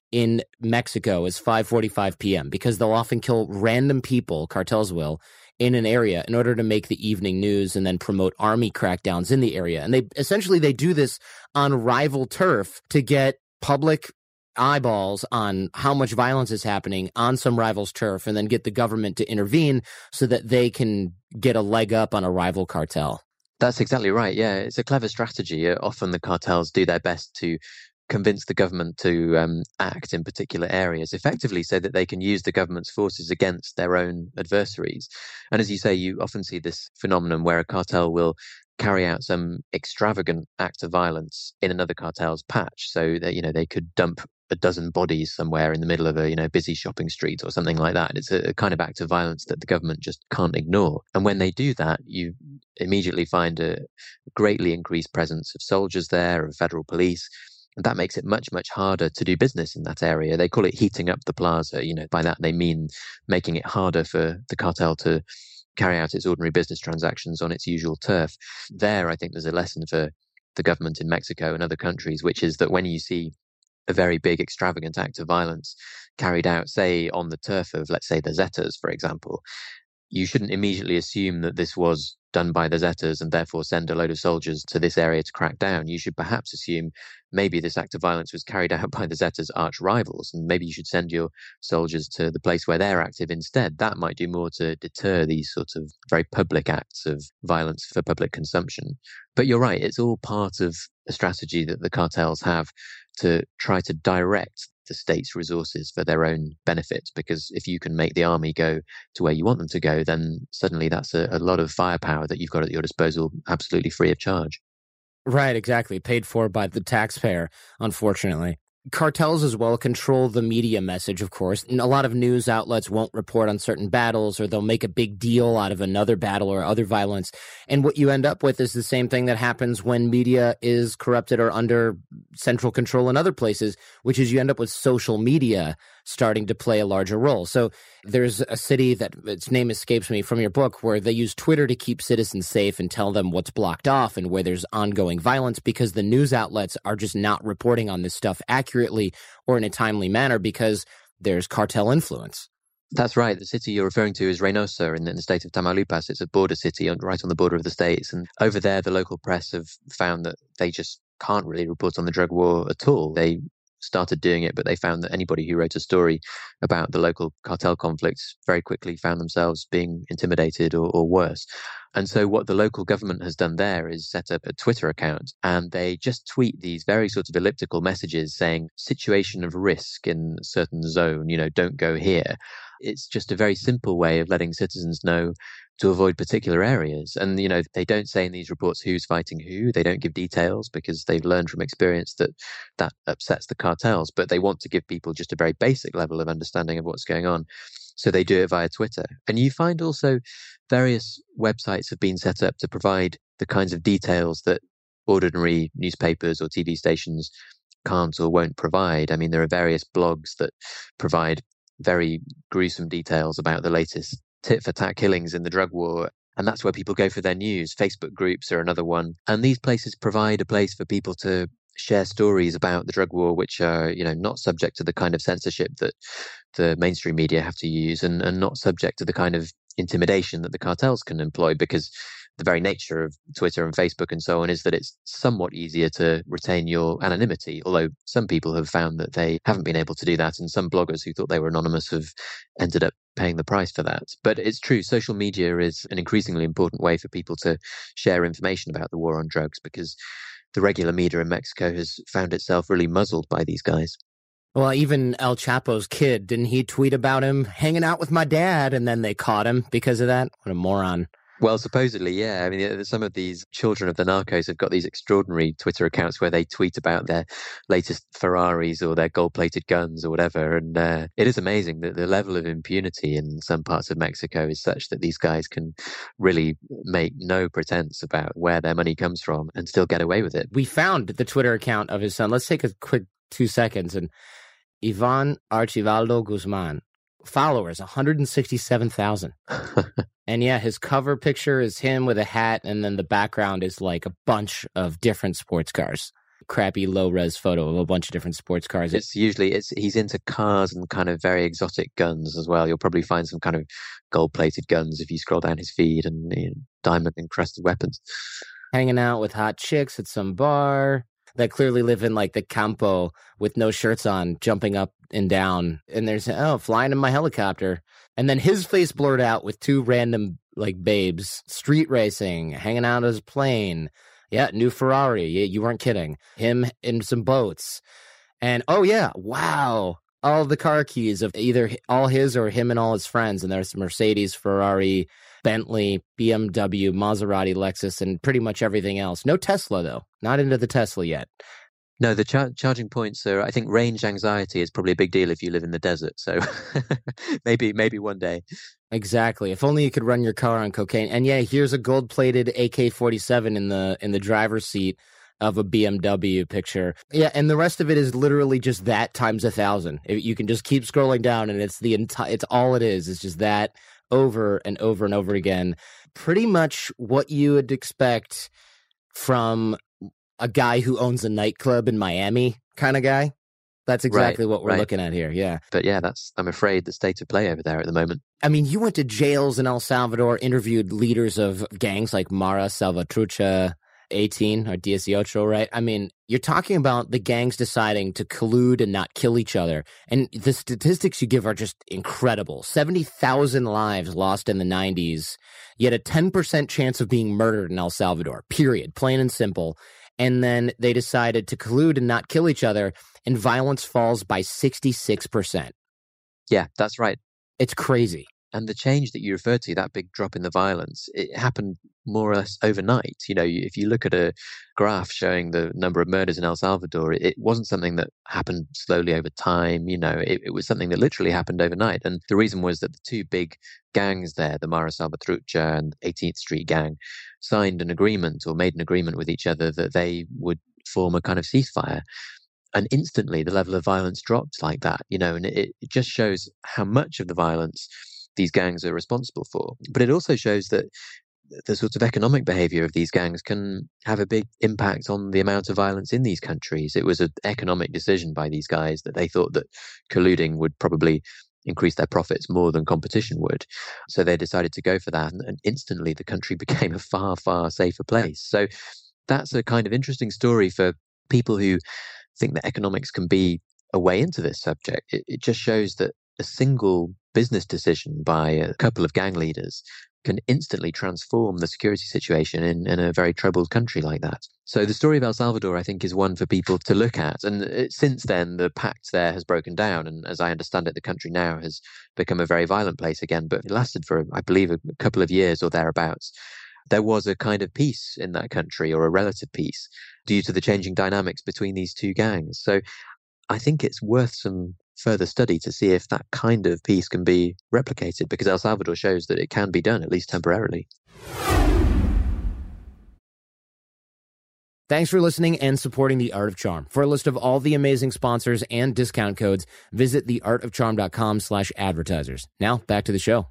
in Mexico is five forty-five p.m. because they'll often kill random people, cartels will, in an area in order to make the evening news and then promote army crackdowns in the area. And they essentially they do this on rival turf to get public eyeballs on how much violence is happening on some rival's turf and then get the government to intervene so that they can get a leg up on a rival cartel. That's exactly right. Yeah, it's a clever strategy. Uh, often the cartels do their best to convince the government to um, act in particular areas effectively so that they can use the government's forces against their own adversaries. And as you say, you often see this phenomenon where a cartel will carry out some extravagant act of violence in another cartel's patch so that, you know, they could dump a dozen bodies somewhere in the middle of a, you know, busy shopping street or something like that. It's a, a kind of act of violence that the government just can't ignore. And when they do that, you immediately find a greatly increased presence of soldiers there, of federal police. And that makes it much, much harder to do business in that area. They call it heating up the plaza. You know, by that they mean making it harder for the cartel to carry out its ordinary business transactions on its usual turf. There, I think there's a lesson for the government in Mexico and other countries, which is that when you see a very big extravagant act of violence carried out, say, on the turf of, let's say, the Zetas, for example, you shouldn't immediately assume that this was done by the Zetas and therefore send a load of soldiers to this area to crack down. You should perhaps assume maybe this act of violence was carried out by the Zetas' arch rivals, and maybe you should send your soldiers to the place where they're active instead. That might do more to deter these sorts of very public acts of violence for public consumption. But you're right, it's all part of a strategy that the cartels have to try to direct the state's resources for their own benefit, because if you can make the army go to where you want them to go, then suddenly that's a, a lot of firepower that you've got at your disposal absolutely free of charge. Right, exactly. Paid for by the taxpayer, unfortunately. Cartels as well control the media message, of course. And a lot of news outlets won't report on certain battles, or they'll make a big deal out of another battle or other violence. And what you end up with is the same thing that happens when media is corrupted or under central control in other places, which is you end up with social media starting to play a larger role. So there's a city that its name escapes me from your book where they use Twitter to keep citizens safe and tell them what's blocked off and where there's ongoing violence because the news outlets are just not reporting on this stuff accurately or in a timely manner because there's cartel influence. That's right. The city you're referring to is Reynosa in the state of Tamaulipas. It's a border city right on the border of the states. And over there, the local press have found that they just can't really report on the drug war at all. They started doing it, but they found that anybody who wrote a story about the local cartel conflicts very quickly found themselves being intimidated or, or worse. And so what the local government has done there is set up a Twitter account, and they just tweet these very sort of elliptical messages saying situation of risk in a certain zone, you know, don't go here. It's just a very simple way of letting citizens know to avoid particular areas. And, you know, they don't say in these reports who's fighting who. They don't give details because they've learned from experience that that upsets the cartels. But they want to give people just a very basic level of understanding of what's going on. So they do it via Twitter. And you find also various websites have been set up to provide the kinds of details that ordinary newspapers or T V stations can't or won't provide. I mean, there are various blogs that provide very gruesome details about the latest tit-for-tat killings in the drug war. And that's where people go for their news. Facebook groups are another one. And these places provide a place for people to share stories about the drug war, which are, you know, not subject to the kind of censorship that the mainstream media have to use, and, and not subject to the kind of intimidation that the cartels can employ, because the very nature of Twitter and Facebook and so on is that it's somewhat easier to retain your anonymity, although some people have found that they haven't been able to do that, and some bloggers who thought they were anonymous have ended up paying the price for that. But it's true, social media is an increasingly important way for people to share information about the war on drugs, because the regular media in Mexico has found itself really muzzled by these guys. Well, even El Chapo's kid, didn't he tweet about him hanging out with my dad, and then they caught him because of that? What a moron. Well, supposedly, yeah. I mean, some of these children of the narcos have got these extraordinary Twitter accounts where they tweet about their latest Ferraris or their gold-plated guns or whatever. And uh, it is amazing that the level of impunity in some parts of Mexico is such that these guys can really make no pretense about where their money comes from and still get away with it. We found the Twitter account of his son. Let's take a quick two seconds. And Ivan Archivaldo Guzman. Followers, one hundred sixty-seven thousand. And yeah, his cover picture is him with a hat, and then the background is like a bunch of different sports cars. crappy low-res photo of a bunch of different sports cars. It's usually, it's he's into cars and kind of very exotic guns as well. You'll probably find some kind of gold-plated guns if you scroll down his feed, and you know, diamond-encrusted weapons. Hanging out with hot chicks at some bar that clearly live in like the campo with no shirts on, jumping up and down. And there's, oh, flying in my helicopter. And then his face blurred out with two random like babes, street racing, hanging out as a plane. Yeah, new Ferrari. Yeah, you weren't kidding. Him in some boats. And oh yeah, wow. All the car keys of either all his or him and all his friends. And there's Mercedes, Ferrari, Bentley, B M W, Maserati, Lexus, and pretty much everything else. No Tesla, though. Not into the Tesla yet. No, the char- charging points are, I think range anxiety is probably a big deal if you live in the desert. So maybe maybe one day. Exactly. If only you could run your car on cocaine. And yeah, here's a gold-plated A K forty-seven in the in the driver's seat of a B M W picture. Yeah, and the rest of it is literally just that times a thousand. You can just keep scrolling down, and it's the entire. It's all it is. It's just that over and over and over again. Pretty much what you would expect from a guy who owns a nightclub in Miami kind of guy. That's exactly right, what we're right. looking at here. Yeah. But yeah, that's, I'm afraid, the state of play over there at the moment. I mean, you went to jails in El Salvador, interviewed leaders of gangs like Mara Salvatrucha, eighteen or dieciocho, right? I mean, you're talking about the gangs deciding to collude and not kill each other. And the statistics you give are just incredible. seventy thousand lives lost in the nineties, yet a ten percent chance of being murdered in El Salvador, period, plain and simple. And then they decided to collude and not kill each other, and violence falls by sixty-six percent. Yeah, that's right. It's crazy. And the change that you referred to, that big drop in the violence, it happened more or less overnight. You know, if you look at a graph showing the number of murders in El Salvador, it wasn't something that happened slowly over time. You know, it, it was something that literally happened overnight. And the reason was that the two big gangs there, the Mara Salvatrucha and eighteenth Street Gang, signed an agreement or made an agreement with each other that they would form a kind of ceasefire. And instantly the level of violence dropped like that, you know, and it, it just shows how much of the violence these gangs are responsible for. But it also shows that the sort of economic behavior of these gangs can have a big impact on the amount of violence in these countries. It was an economic decision by these guys that they thought that colluding would probably increase their profits more than competition would. So they decided to go for that. And, and instantly the country became a far, far safer place. So that's a kind of interesting story for people who think that economics can be a way into this subject. It, it just shows that a single business decision by a couple of gang leaders can instantly transform the security situation in, in a very troubled country like that. So the story of El Salvador, I think, is one for people to look at. And it, since then, the pact there has broken down. And as I understand it, the country now has become a very violent place again. But it lasted for, I believe, a couple of years or thereabouts. There was a kind of peace in that country, or a relative peace, due to the changing dynamics between these two gangs. So I think it's worth some further study to see if that kind of peace can be replicated, because El Salvador shows that it can be done, at least temporarily. Thanks for listening and supporting The Art of Charm. For a list of all the amazing sponsors and discount codes, visit theartofcharm.com slash advertisers. Now, back to the show.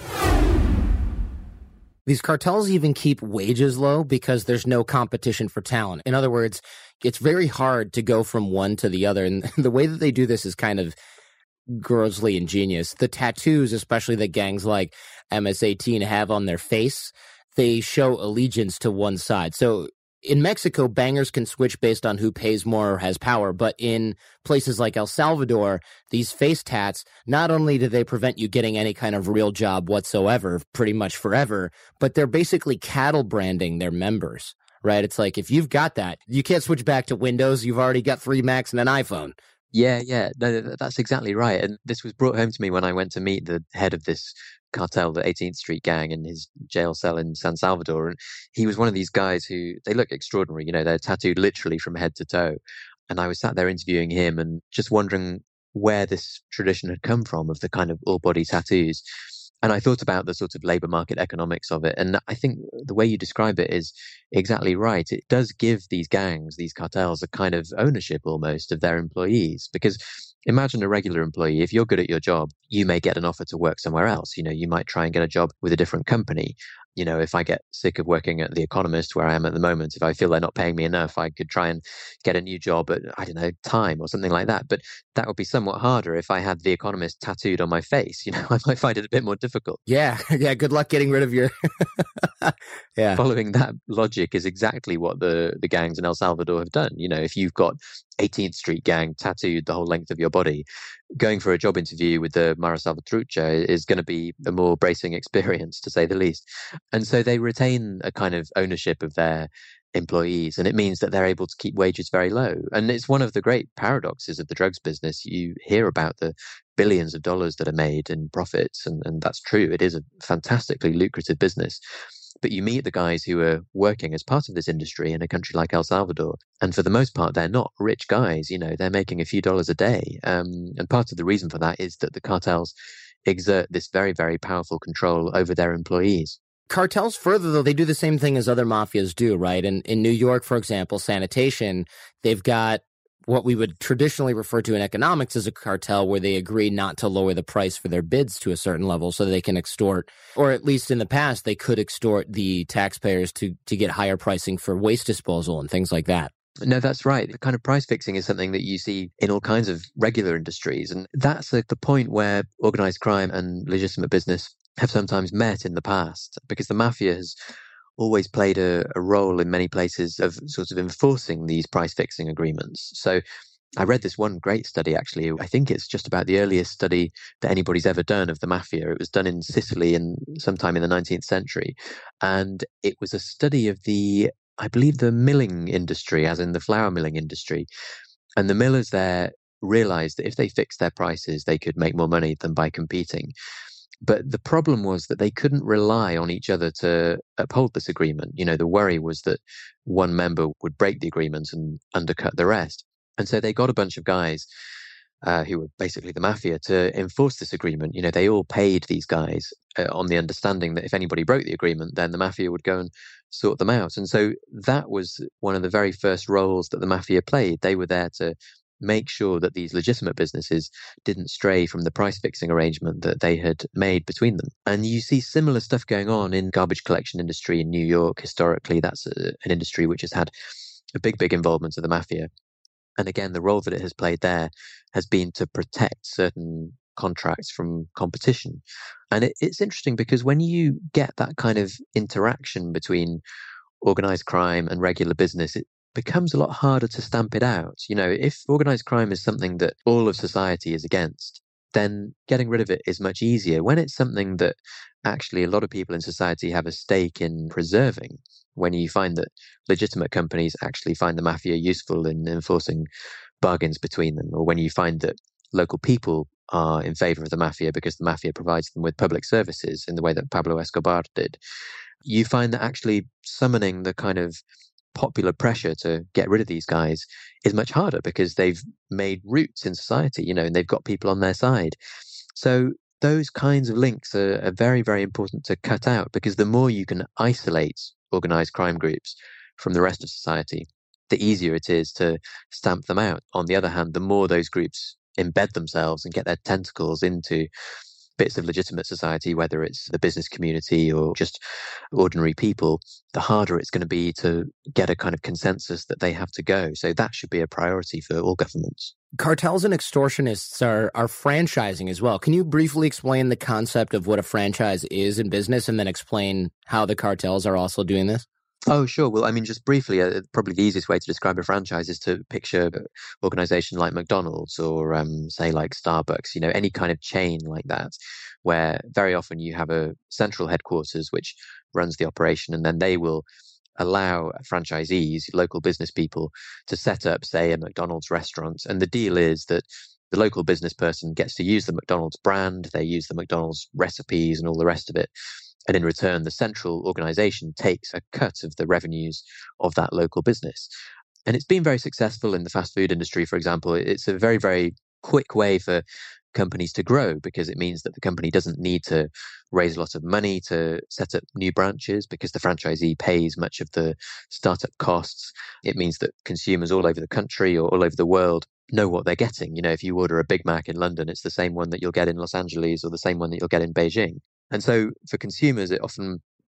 These cartels even keep wages low because there's no competition for talent. In other words, it's very hard to go from one to the other. And the way that they do this is kind of grossly ingenious. The tattoos, especially that gangs like M S eighteen have on their face, they show allegiance to one side. So in Mexico, bangers can switch based on who pays more or has power. But in places like El Salvador, these face tats, not only do they prevent you getting any kind of real job whatsoever, pretty much forever, but they're basically cattle branding their members, right? It's like, if you've got that, you can't switch back to Windows. You've already got three Macs and an iPhone. Yeah, yeah, no, that's exactly right. And this was brought home to me when I went to meet the head of this cartel, the eighteenth Street Gang, in his jail cell in San Salvador. And he was one of these guys who, they look extraordinary. You know, they're tattooed literally from head to toe. And I was sat there interviewing him and just wondering where this tradition had come from of the kind of all body tattoos. And I thought about the sort of labor market economics of it. And I think the way you describe it is exactly right. It does give these gangs, these cartels, a kind of ownership almost of their employees. Because imagine a regular employee, if you're good at your job, you may get an offer to work somewhere else. You know, you might try and get a job with a different company. You know, if I get sick of working at The Economist where I am at the moment, if I feel they're not paying me enough, I could try and get a new job at, I don't know, Time or something like that. But that would be somewhat harder if I had The Economist tattooed on my face. You know, I might find it a bit more difficult. Yeah. Yeah. Good luck getting rid of your... yeah. Following that logic is exactly what the, the gangs in El Salvador have done. You know, if you've got eighteenth Street gang tattooed the whole length of your body, going for a job interview with the Mara Salvatrucha is going to be a more bracing experience, to say the least. And so they retain a kind of ownership of their employees, and it means that they're able to keep wages very low. And it's one of the great paradoxes of the drugs business. You hear about the billions of dollars that are made in profits, and, and that's true. It is a fantastically lucrative business. But you meet the guys who are working as part of this industry in a country like El Salvador, and for the most part, they're not rich guys. You know, they're making a few dollars a day. Um, and part of the reason for that is that the cartels exert this very, very powerful control over their employees. Cartels further, though, they do the same thing as other mafias do, right? And in New York, for example, sanitation, they've got what we would traditionally refer to in economics as a cartel, where they agree not to lower the price for their bids to a certain level so they can extort, or at least in the past, they could extort the taxpayers to, to get higher pricing for waste disposal and things like that. No, that's right. The kind of price fixing is something that you see in all kinds of regular industries. And that's like the point where organized crime and legitimate business have sometimes met in the past, because the mafia has always played a, a role in many places of sort of enforcing these price fixing agreements. So I read this one great study, actually. I think it's just about the earliest study that anybody's ever done of the mafia. It was done in Sicily in sometime in the nineteenth century. And it was a study of the, I believe, the milling industry, as in the flour milling industry. And the millers there realized that if they fixed their prices, they could make more money than by competing. But the problem was that they couldn't rely on each other to uphold this agreement. You know, the worry was that one member would break the agreement and undercut the rest. And so they got a bunch of guys uh, who were basically the mafia to enforce this agreement. You know, they all paid these guys uh, on the understanding that if anybody broke the agreement, then the mafia would go and sort them out. And so that was one of the very first roles that the mafia played. They were there to make sure that these legitimate businesses didn't stray from the price fixing arrangement that they had made between them. And you see similar stuff going on in garbage collection industry in New York. Historically, that's a, an industry which has had a big, big involvement of the mafia. And again, the role that it has played there has been to protect certain contracts from competition. And it, it's interesting because when you get that kind of interaction between organized crime and regular business, it becomes a lot harder to stamp it out. You know, if organized crime is something that all of society is against, then getting rid of it is much easier. When it's something that actually a lot of people in society have a stake in preserving, when you find that legitimate companies actually find the mafia useful in enforcing bargains between them, or when you find that local people are in favor of the mafia because the mafia provides them with public services in the way that Pablo Escobar did, you find that actually summoning the kind of popular pressure to get rid of these guys is much harder because they've made roots in society, you know, and they've got people on their side. So those kinds of links are, are very, very important to cut out, because the more you can isolate organized crime groups from the rest of society, the easier it is to stamp them out. On the other hand, the more those groups embed themselves and get their tentacles into bits of legitimate society, whether it's the business community or just ordinary people, the harder it's going to be to get a kind of consensus that they have to go. So that should be a priority for all governments. Cartels and extortionists are, are franchising as well. Can you briefly explain the concept of what a franchise is in business, and then explain how the cartels are also doing this? Oh, sure. Well, I mean, just briefly, uh, probably the easiest way to describe a franchise is to picture an organization like McDonald's or, um, say, like Starbucks, you know, any kind of chain like that, where very often you have a central headquarters which runs the operation, and then they will allow franchisees, local business people, to set up, say, a McDonald's restaurant. And the deal is that the local business person gets to use the McDonald's brand, they use the McDonald's recipes and all the rest of it. And in return, the central organization takes a cut of the revenues of that local business. And it's been very successful in the fast food industry, for example. It's a very, very quick way for companies to grow, because it means that the company doesn't need to raise a lot of money to set up new branches, because the franchisee pays much of the startup costs. It means that consumers all over the country or all over the world know what they're getting. You know, if you order a Big Mac in London, it's the same one that you'll get in Los Angeles or the same one that you'll get in Beijing. And so for consumers, it often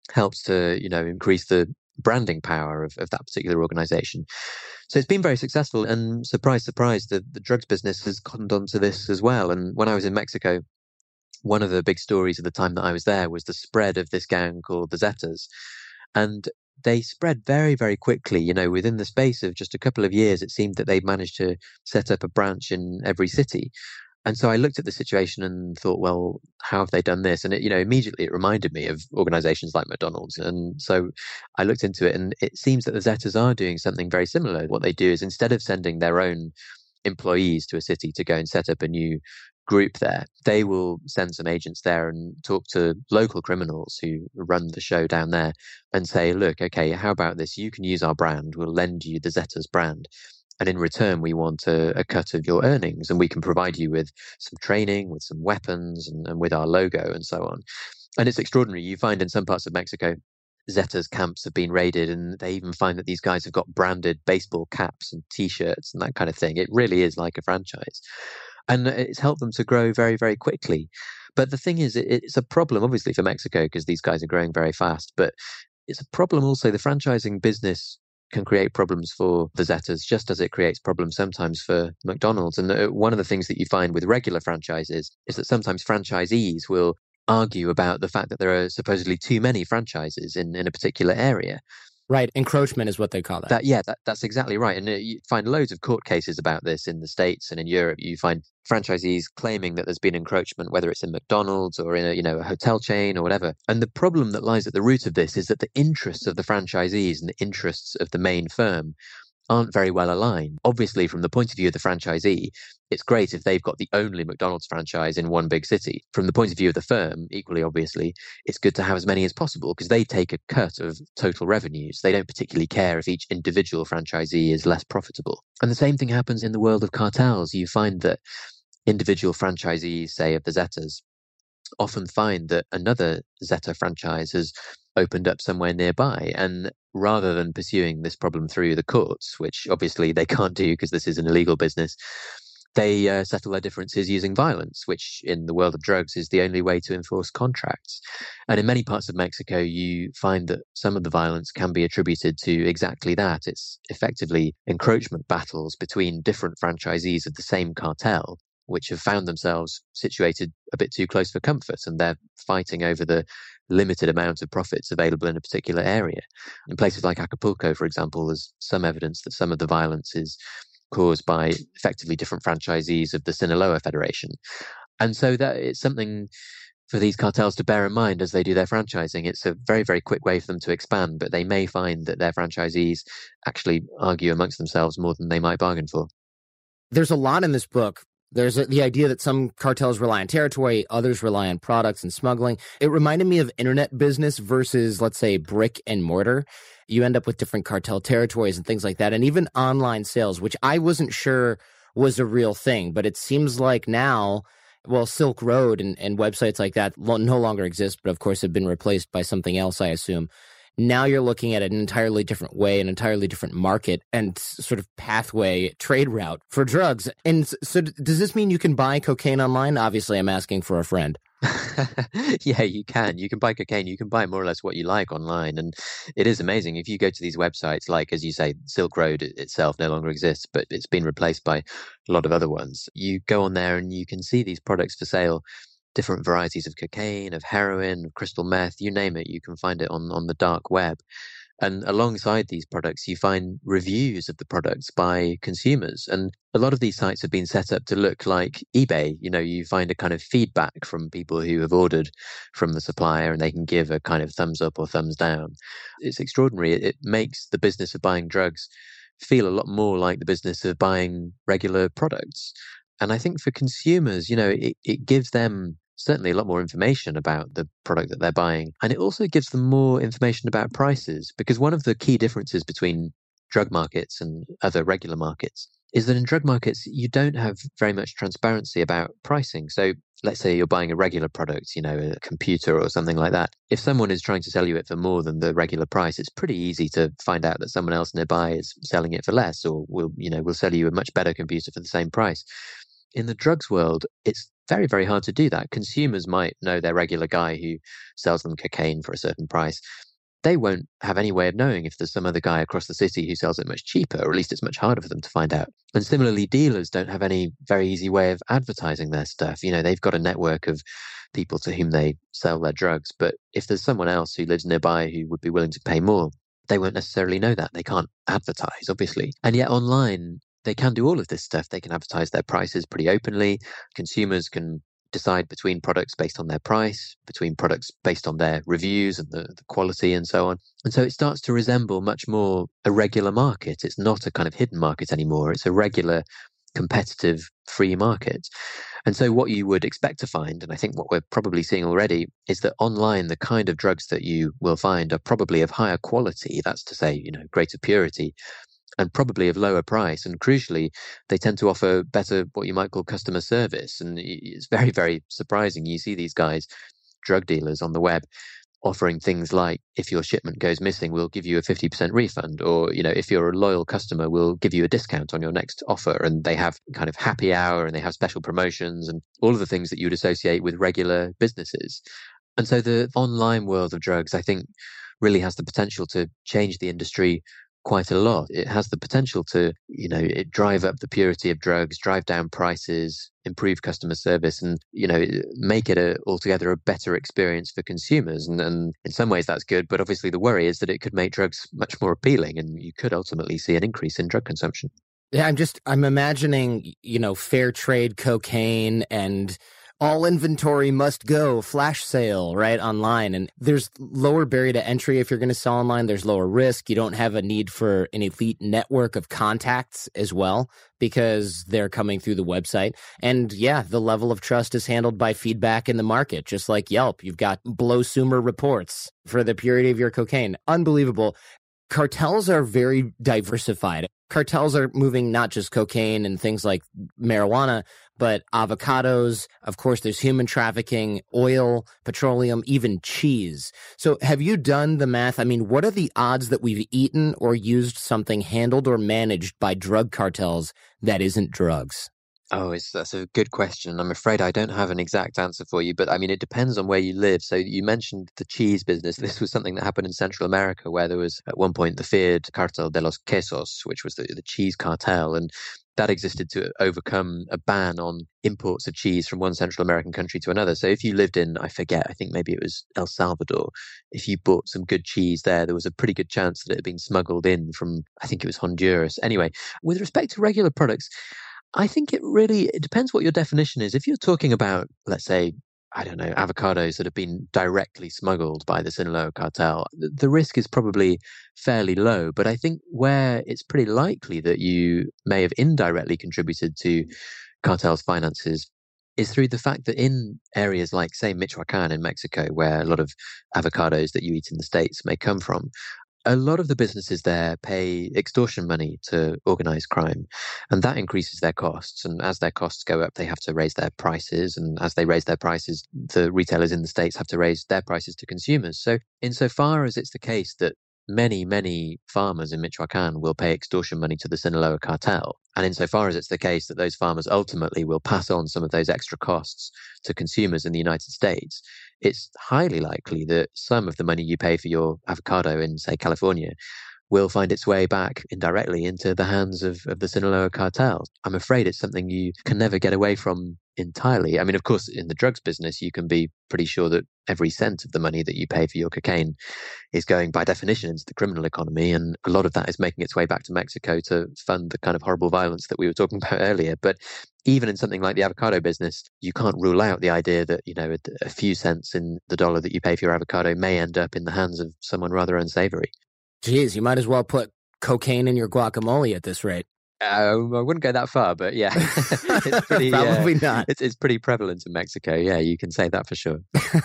helps to, you know, increase the branding power of, of that particular organization. So it's been very successful, and surprise, surprise, the, the drugs business has cottoned onto this as well. And when I was in Mexico, one of the big stories at the time that I was there was the spread of this gang called the Zetas. And they spread very, very quickly. You know, within the space of just a couple of years, it seemed that they'd managed to set up a branch in every city. And so I looked at the situation and thought, well, how have they done this? And it, you know, immediately it reminded me of organizations like McDonald's. And so I looked into it, and it seems that the Zetas are doing something very similar. What they do is, instead of sending their own employees to a city to go and set up a new group there, they will send some agents there and talk to local criminals who run the show down there and say, look, okay, how about this? You can use our brand. We'll lend you the Zetas brand. And in return, we want a, a cut of your earnings, and we can provide you with some training, with some weapons, and, and with our logo and so on. And it's extraordinary. You find in some parts of Mexico, Zetas camps have been raided, and they even find that these guys have got branded baseball caps and T-shirts and that kind of thing. It really is like a franchise. And it's helped them to grow very, very quickly. But the thing is, it, it's a problem, obviously, for Mexico, because these guys are growing very fast. But it's a problem also. The franchising business can create problems for the Zetas, just as it creates problems sometimes for McDonald's. And one of the things that you find with regular franchises is that sometimes franchisees will argue about the fact that there are supposedly too many franchises in, in a particular area. Right. Encroachment is what they call that. that yeah, that, that's exactly right. And uh, you find loads of court cases about this in the States and in Europe. You find franchisees claiming that there's been encroachment, whether it's in McDonald's or in a, you know, a hotel chain or whatever. And the problem that lies at the root of this is that the interests of the franchisees and the interests of the main firm aren't very well aligned. Obviously, from the point of view of the franchisee, it's great if they've got the only McDonald's franchise in one big city. From the point of view of the firm, equally obviously, it's good to have as many as possible because they take a cut of total revenues. They don't particularly care if each individual franchisee is less profitable. And the same thing happens in the world of cartels. You find that individual franchisees, say of the Zetas, often find that another Zeta franchise has opened up somewhere nearby. And rather than pursuing this problem through the courts, which obviously they can't do because this is an illegal business, they uh, settle their differences using violence, which in the world of drugs is the only way to enforce contracts. And in many parts of Mexico, you find that some of the violence can be attributed to exactly that. It's effectively encroachment battles between different franchisees of the same cartel, which have found themselves situated a bit too close for comfort, and they're fighting over the limited amount of profits available in a particular area. In places like Acapulco, for example, there's some evidence that some of the violence is caused by effectively different franchisees of the Sinaloa Federation. And so that it's something for these cartels to bear in mind as they do their franchising. It's a very, very quick way for them to expand, but they may find that their franchisees actually argue amongst themselves more than they might bargain for. There's a lot in this book. There's a, the idea that some cartels rely on territory, others rely on products and smuggling. It reminded me of internet business versus, let's say, brick and mortar. You end up with different cartel territories and things like that, and even online sales, which I wasn't sure was a real thing. But it seems like now, well, Silk Road and, and websites like that no longer exist, but of course have been replaced by something else, I assume. Now you're looking at an entirely different way, an entirely different market and sort of pathway, trade route for drugs. And so does this mean you can buy cocaine online? Obviously, I'm asking for a friend. Yeah, you can. You can buy cocaine. You can buy more or less what you like online. And it is amazing. If you go to these websites, like, as you say, Silk Road itself no longer exists, but it's been replaced by a lot of other ones. You go on there and you can see these products for sale. Different varieties of cocaine, of heroin, of crystal meth, you name it, you can find it on, on the dark web. And alongside these products, you find reviews of the products by consumers. And a lot of these sites have been set up to look like eBay. You know, you find a kind of feedback from people who have ordered from the supplier, and they can give a kind of thumbs up or thumbs down. It's extraordinary. It, it makes the business of buying drugs feel a lot more like the business of buying regular products. And I think for consumers, you know, it, it gives them certainly a lot more information about the product that they're buying. And it also gives them more information about prices, because one of the key differences between drug markets and other regular markets is that in drug markets, you don't have very much transparency about pricing. So let's say you're buying a regular product, you know, a computer or something like that. If someone is trying to sell you it for more than the regular price, it's pretty easy to find out that someone else nearby is selling it for less, or will, you know, will sell you a much better computer for the same price. In the drugs world, it's very, very hard to do that. Consumers might know their regular guy who sells them cocaine for a certain price. They won't have any way of knowing if there's some other guy across the city who sells it much cheaper, or at least it's much harder for them to find out. And similarly, dealers don't have any very easy way of advertising their stuff. You know, they've got a network of people to whom they sell their drugs. But if there's someone else who lives nearby who would be willing to pay more, they won't necessarily know that. They can't advertise, obviously. And yet online, they can do all of this stuff. They can advertise their prices pretty openly. Consumers can decide between products based on their price, between products based on their reviews and the, the quality and so on. And so it starts to resemble much more a regular market. It's not a kind of hidden market anymore. It's a regular, competitive, free market. And so what you would expect to find, and I think what we're probably seeing already, is that online, the kind of drugs that you will find are probably of higher quality. That's to say, you know, greater purity, and probably of lower price. And crucially, they tend to offer better, what you might call customer service. And it's very, very surprising. You see these guys, drug dealers on the web, offering things like, if your shipment goes missing, we'll give you a fifty percent refund. Or, you know, if you're a loyal customer, we'll give you a discount on your next offer. And they have kind of happy hour and they have special promotions and all of the things that you'd associate with regular businesses. And so the online world of drugs, I think, really has the potential to change the industry quite a lot. It has the potential to, you know, it drive up the purity of drugs, drive down prices, improve customer service, and, you know, make it a, altogether a better experience for consumers. And, and in some ways that's good, but obviously the worry is that it could make drugs much more appealing, and you could ultimately see an increase in drug consumption. Yeah, I'm just, I'm imagining, you know, fair trade cocaine and all inventory must go, flash sale, right, online. And there's lower barrier to entry if you're going to sell online. There's lower risk. You don't have a need for an elite network of contacts as well, because they're coming through the website. And yeah, the level of trust is handled by feedback in the market, just like Yelp. You've got Blowsumer reports for the purity of your cocaine. Unbelievable. Cartels are very diversified. Cartels are moving not just cocaine and things like marijuana, but avocados. Of course, there's human trafficking, oil, petroleum, even cheese. So have you done the math? I mean, what are the odds that we've eaten or used something handled or managed by drug cartels that isn't drugs? Oh, it's, that's a good question. I'm afraid I don't have an exact answer for you, but I mean, it depends on where you live. So you mentioned the cheese business. This was something that happened in Central America, where there was at one point the feared Cartel de los Quesos, which was the, the cheese cartel. And that existed to overcome a ban on imports of cheese from one Central American country to another. So if you lived in, I forget, I think maybe it was El Salvador, if you bought some good cheese there, there was a pretty good chance that it had been smuggled in from, I think it was Honduras. Anyway, with respect to regular products, I think it really, it depends what your definition is. If you're talking about, let's say, I don't know, avocados that have been directly smuggled by the Sinaloa cartel, the risk is probably fairly low. But I think where it's pretty likely that you may have indirectly contributed to cartels' finances is through the fact that in areas like, say, Michoacan in Mexico, where a lot of avocados that you eat in the States may come from, a lot of the businesses there pay extortion money to organized crime, and that increases their costs. And as their costs go up, they have to raise their prices. And as they raise their prices, the retailers in the States have to raise their prices to consumers. So insofar as it's the case that many, many farmers in Michoacan will pay extortion money to the Sinaloa cartel, and insofar as it's the case that those farmers ultimately will pass on some of those extra costs to consumers in the United States, it's highly likely that some of the money you pay for your avocado in, say, California will find its way back indirectly into the hands of, of the Sinaloa cartel. I'm afraid it's something you can never get away from entirely. I mean, of course, in the drugs business, you can be pretty sure that every cent of the money that you pay for your cocaine is going by definition into the criminal economy. And a lot of that is making its way back to Mexico to fund the kind of horrible violence that we were talking about earlier. But even in something like the avocado business, you can't rule out the idea that, you know, a, a few cents in the dollar that you pay for your avocado may end up in the hands of someone rather unsavory. Geez, you might as well put cocaine in your guacamole at this rate. Uh, I wouldn't go that far, but yeah, it's pretty, probably uh, not. It's, it's pretty prevalent in Mexico. Yeah, you can say that for sure.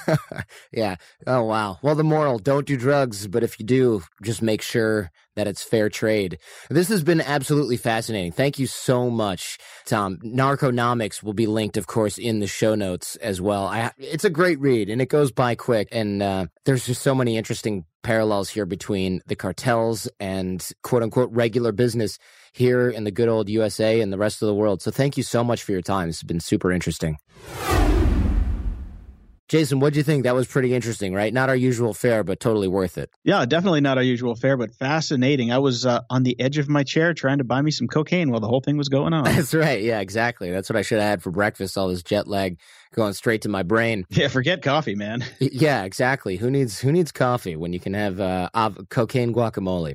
Yeah. Oh, wow. Well, the moral, don't do drugs, but if you do, just make sure that it's fair trade. This has been absolutely fascinating. Thank you so much, Tom. Narconomics will be linked, of course, in the show notes as well. I, it's a great read, and it goes by quick, and uh, there's just so many interesting parallels here between the cartels and quote-unquote regular business here in the good old U S A and the rest of the world. So thank you so much for your time. This has been super interesting. Jason, what'd you think? That was pretty interesting, right? Not our usual fare, but totally worth it. Yeah, definitely not our usual fare, but fascinating. I was uh, on the edge of my chair trying to buy me some cocaine while the whole thing was going on. That's right. Yeah, exactly. That's what I should have had for breakfast, all this jet lag going straight to my brain. Yeah, forget coffee, man. Yeah, exactly. Who needs who needs coffee when you can have uh, av- cocaine guacamole?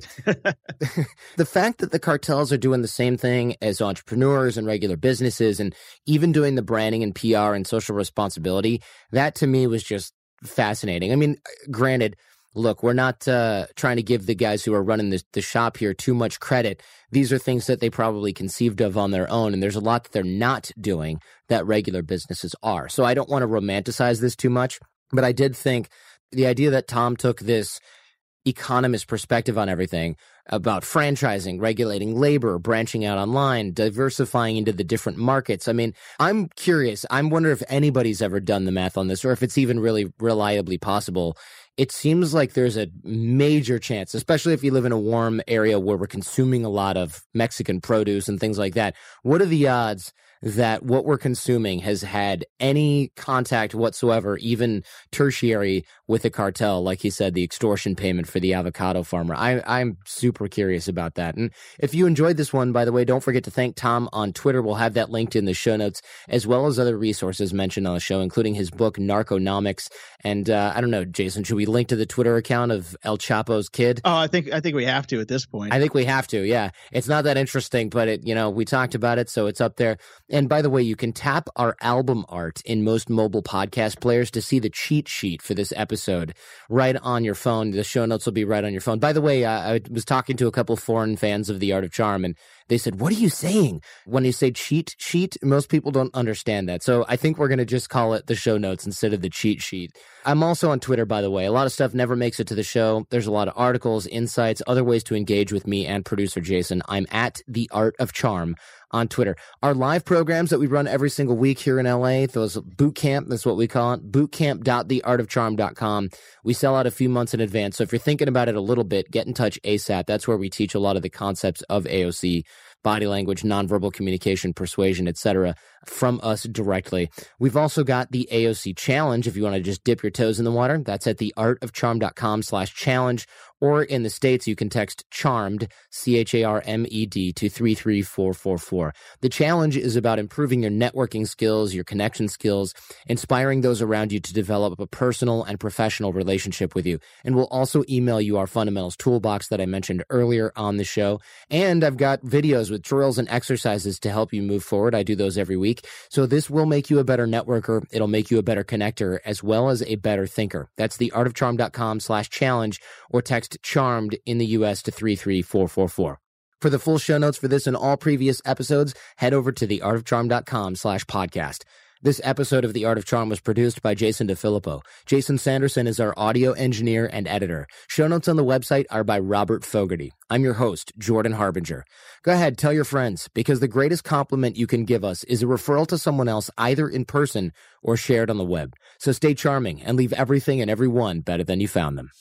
The fact that the cartels are doing the same thing as entrepreneurs and regular businesses and even doing the branding and P R and social responsibility, that to me was just fascinating. I mean, granted, look, we're not uh, trying to give the guys who are running the, the shop here too much credit. These are things that they probably conceived of on their own, and there's a lot that they're not doing that regular businesses are. So I don't want to romanticize this too much, but I did think the idea that Tom took this economist perspective on everything about franchising, regulating labor, branching out online, diversifying into the different markets. I mean, I'm curious. I'm wondering if anybody's ever done the math on this or if it's even really reliably possible. It seems like there's a major chance, especially if you live in a warm area where we're consuming a lot of Mexican produce and things like that. What are the odds that what we're consuming has had any contact whatsoever, even tertiary, with a cartel, like he said, the extortion payment for the avocado farmer? I, I'm super curious about that. And if you enjoyed this one, by the way, don't forget to thank Tom on Twitter. We'll have that linked in the show notes, as well as other resources mentioned on the show, including his book, Narconomics. And uh, I don't know, Jason, should we link to the Twitter account of El Chapo's kid? Oh, I think I think we have to at this point. I think we have to, yeah. It's not that interesting, but it, you know, we talked about it, so it's up there. And by the way, you can tap our album art in most mobile podcast players to see the cheat sheet for this episode right on your phone. The show notes will be right on your phone. By the way, uh, I was talking to a couple foreign fans of The Art of Charm, and they said, what are you saying? When you say cheat sheet, most people don't understand that. So I think we're going to just call it the show notes instead of the cheat sheet. I'm also on Twitter, by the way. A lot of stuff never makes it to the show. There's a lot of articles, insights, other ways to engage with me and producer Jason. I'm at The Art of Charm on Twitter. Our live programs that we run every single week here in L A, those boot camp, that's what we call it, bootcamp dot the art of charm dot com. We sell out a few months in advance. So if you're thinking about it a little bit, get in touch ASAP. That's where we teach a lot of the concepts of A O C, body language, nonverbal communication, persuasion, et cetera, from us directly. We've also got the A O C Challenge. If you want to just dip your toes in the water, that's at the art of charm dot com slash challenge. Or in the States, you can text CHARMED, C H A R M E D, to three three four four four. The challenge is about improving your networking skills, your connection skills, inspiring those around you to develop a personal and professional relationship with you. And we'll also email you our fundamentals toolbox that I mentioned earlier on the show. And I've got videos with drills and exercises to help you move forward. I do those every week. So this will make you a better networker. It'll make you a better connector as well as a better thinker. That's the art of charm dot com slash challenge, or text CHARMED in the U S to three three four four four. For the full show notes for this and all previous episodes, head over to the art of charm dot com slash podcast. This episode of The Art of Charm was produced by Jason DeFilippo. Jason Sanderson is our audio engineer and editor. Show notes on the website are by Robert Fogarty. I'm your host, Jordan Harbinger. Go ahead, tell your friends, because the greatest compliment you can give us is a referral to someone else, either in person or shared on the web. So stay charming and leave everything and everyone better than you found them.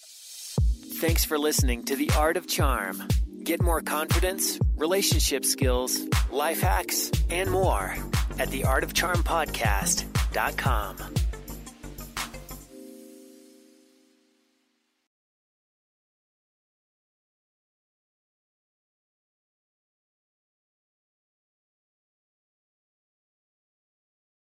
Thanks for listening to The Art of Charm. Get more confidence, relationship skills, life hacks, and more at the art of charm podcast dot com.